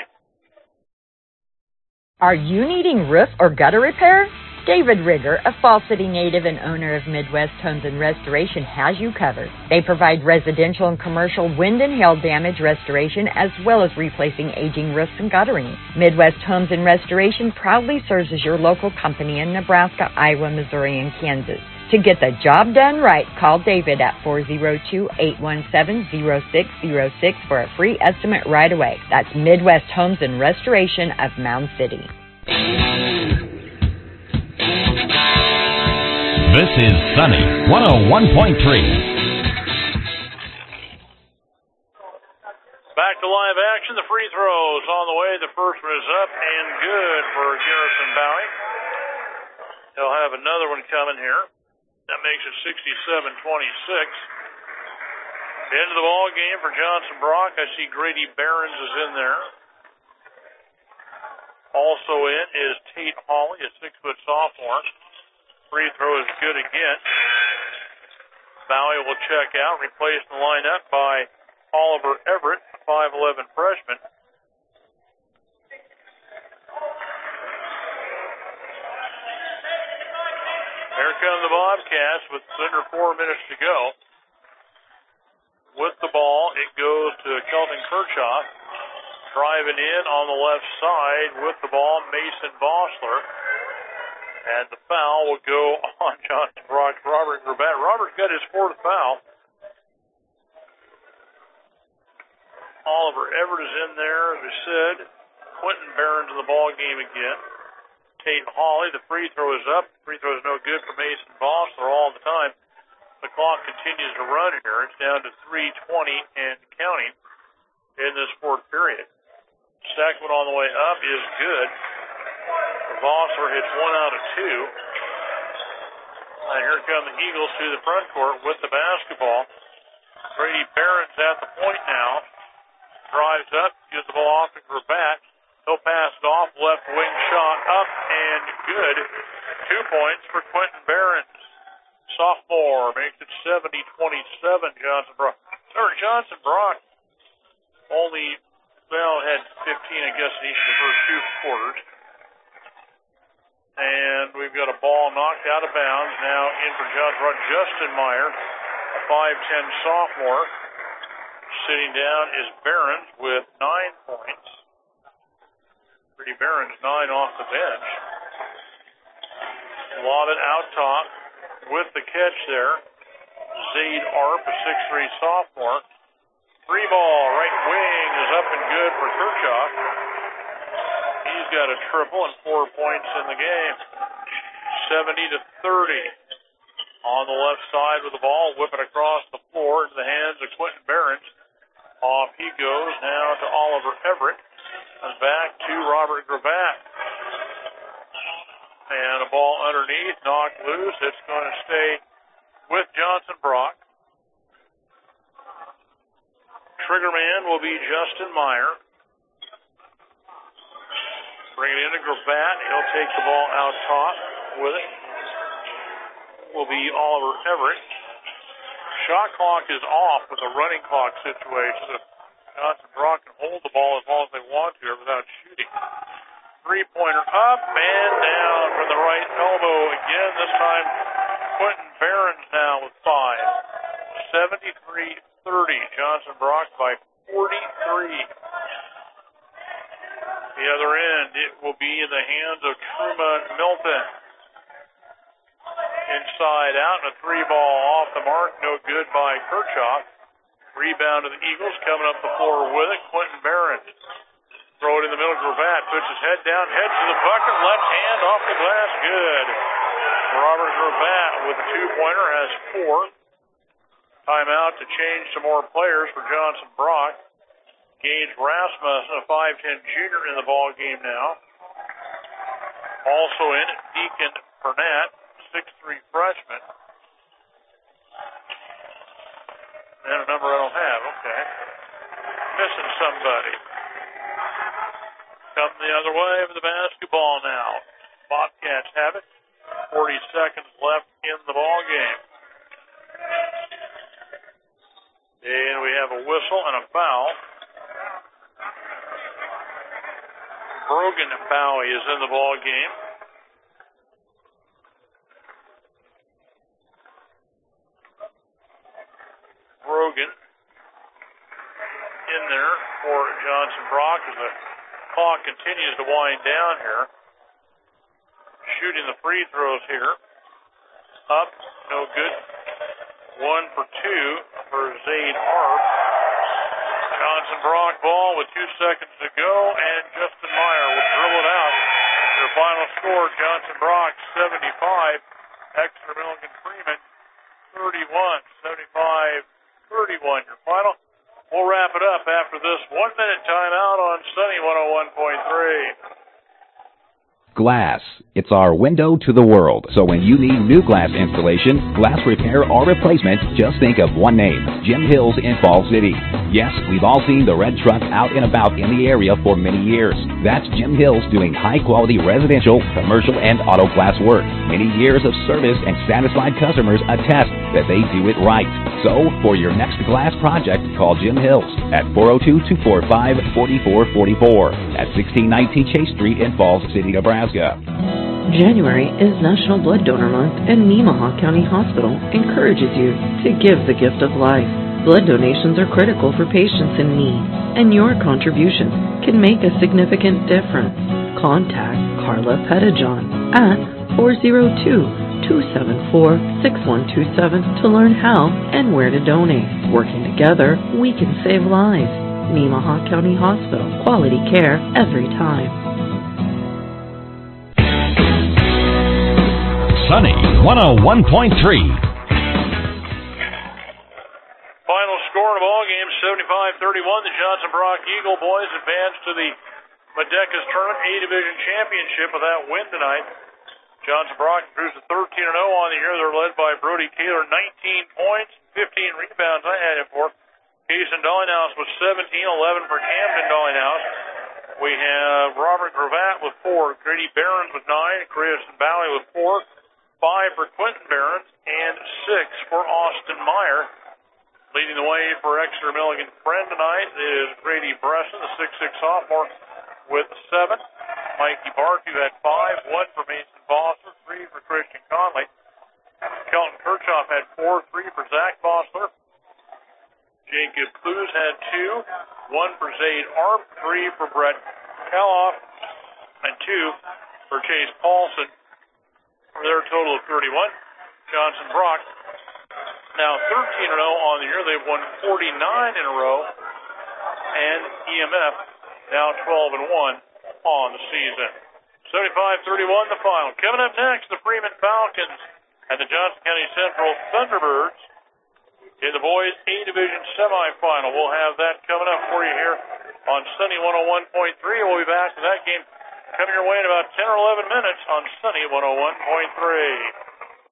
Are you needing roof or gutter repair? David Rigger, a Fall City native and owner of Midwest Homes and Restoration, has you covered. They provide residential and commercial wind and hail damage restoration as well as replacing aging roofs and guttering. Midwest Homes and Restoration proudly serves as your local company in Nebraska, Iowa, Missouri, and Kansas. To get the job done right, call David at 402-817-0606 for a free estimate right away. That's Midwest Homes and Restoration of Mound City. This is Sunny 101.3. Back to live action. The free throws on the way. The first one is up and good for Garrison Bowie. He'll have another one coming here. That makes it 67-26. End of the ball game for Johnson Brock. I see Grady Behrens is in there. Also in is Tate Hawley, a 6-foot sophomore. Free throw is good again. Bowie will check out, replaced in the lineup by Oliver Everett, a 5'11 freshman. Here come the Bobcats with under 4 minutes to go. With the ball, it goes to Kelton Kirchhoff. Driving in on the left side with the ball, Mason Vossler. And the foul will go on Johnson Brock, Robert Grabbat. Robert's got his 4th foul. Oliver Everett is in there, as we said. Quentin Behrens in the ball game again. Tate Hawley, the free throw is up. The free throw is no good for Mason Vossler all the time. The clock continues to run here. It's down to 3:20 and counting in this 4th period. Second one on the way up is good. Vossler hits 1 out of 2. And here come the Eagles to the front court with the basketball. Grady Behrens at the point now. Drives up, gives the ball off to Grabbat. He'll pass it off, left wing shot up and good. 2 points for Quentin Behrens. Sophomore makes it 70-27, Johnson Brock. Johnson Brock only, had 15, I guess, in each of the first 2 quarters. And we've got a ball knocked out of bounds. Now in for Johnson Brock, Justin Meyer, a 5'10 sophomore. Sitting down is Behrens with 9 points. Pretty Behrens, 9 off the bench. Lobbed out top with the catch there. Zaid Arp, a 6'3 sophomore. Free ball, right wing is up and good for Kirchhoff. He's got a triple and 4 points in the game. 70-30. On the left side with the ball, whipping across the floor into the hands of Quentin Behrens. Off he goes now to Oliver Everett. And back to Robert Grabbat. And a ball underneath, knocked loose. It's going to stay with Johnson Brock. Trigger man will be Justin Meyer. Bring it into Grabbat. He'll take the ball out top with it. Will be Oliver Everett. Shot clock is off with a running clock situation. Johnson Brock can hold the ball as long as they want to without shooting. 3-pointer up and down from the right elbow again. This time Quentin Behrens now with 5. 73-30. Johnson Brock by 43. The other end, it will be in the hands of Truman Milton. Inside out, and a 3-ball off the mark. No good by Kirchhoff. Rebound to the Eagles. Coming up the floor with it, Quentin Behrens. Throw it in the middle. Grabbat puts his head down, heads to the bucket. Left hand off the glass. Good. Robert Grabbat with a 2-pointer has 4. Timeout to change some more players for Johnson Brock. Gage Rasmussen, a 5'10 junior in the ball game now. Also in, Deacon Burnett, 6'3 freshman. And a number I don't have, okay. Missing somebody. Come the other way with the basketball now. Bobcats have it. 40 seconds left in the ball game. And we have a whistle and a foul. Brogan Bowie is in the ball game. Brogan in there for Johnson Brock as the clock continues to wind down here. Shooting the free throws here. Up, no good. 1 for 2 for Zayd Arp. Johnson Brock ball with 2 seconds to go, and Justin Meyer will dribble it out. Their final score, Johnson Brock 75, Exeter Milligan Freeman 31, 75-31. Your final. We'll wrap it up after this 1-minute timeout on Sunny 101.3. Glass. It's our window to the world. So when you need new glass installation, glass repair, or replacement, just think of one name, Jim Hills in Falls City. Yes, we've all seen the red truck out and about in the area for many years. That's Jim Hills doing high-quality residential, commercial, and auto glass work. Many years of service and satisfied customers attest that they do it right. So, for your next glass project, call Jim Hills at 402-245-4444 at 1619 Chase Street in Falls City, Nebraska. January is National Blood Donor Month, and Nemaha County Hospital encourages you to give the gift of life. Blood donations are critical for patients in need, and your contribution can make a significant difference. Contact Carla Pettijohn at 402-274-6127 to learn how and where to donate. Working together, we can save lives. Nemaha County Hospital. Quality care every time. Sunny 101.3. Final score of the ball game, 75-31. The Johnson Brock Eagle boys advance to the Medecas Tournament A-Division Championship with that win tonight. Johnson Brock improves to 13-0 on the year. They're led by Brody Kaler, 19 points, 15 rebounds. I had him for. Jason Dollinghouse with 17, 11 for Camden Dollinghouse. We have Robert Gravatt with 4, Grady Barons with 9, Grayson Bally with 4, 5 for Quentin Barons, and 6 for Austin Meyer. Leading the way for Exeter Milligan Friend tonight is Grady Bresson, the 6'6 sophomore, with 7. Mikey Bartu had 5, 1 for Mason Foster, 3 for Christian Conley. Kelton Kirchhoff had 4, 3 for Zach Fossler. Jacob Clues had 2, 1 for Zayd Arp, 3 for Brett Kaloff, and 2 for Chase Paulson. For their total of 31. Johnson Brock now 13-0 on the year. They've won 49 in a row. And EMF now 12-1 on the season. 75-31 the final. Coming up next, the Freeman Falcons and the Johnson County Central Thunderbirds in the boys A-Division semifinal. We'll have that coming up for you here on Sunny 101.3. We'll be back to that game coming your way in about 10 or 11 minutes on Sunny 101.3.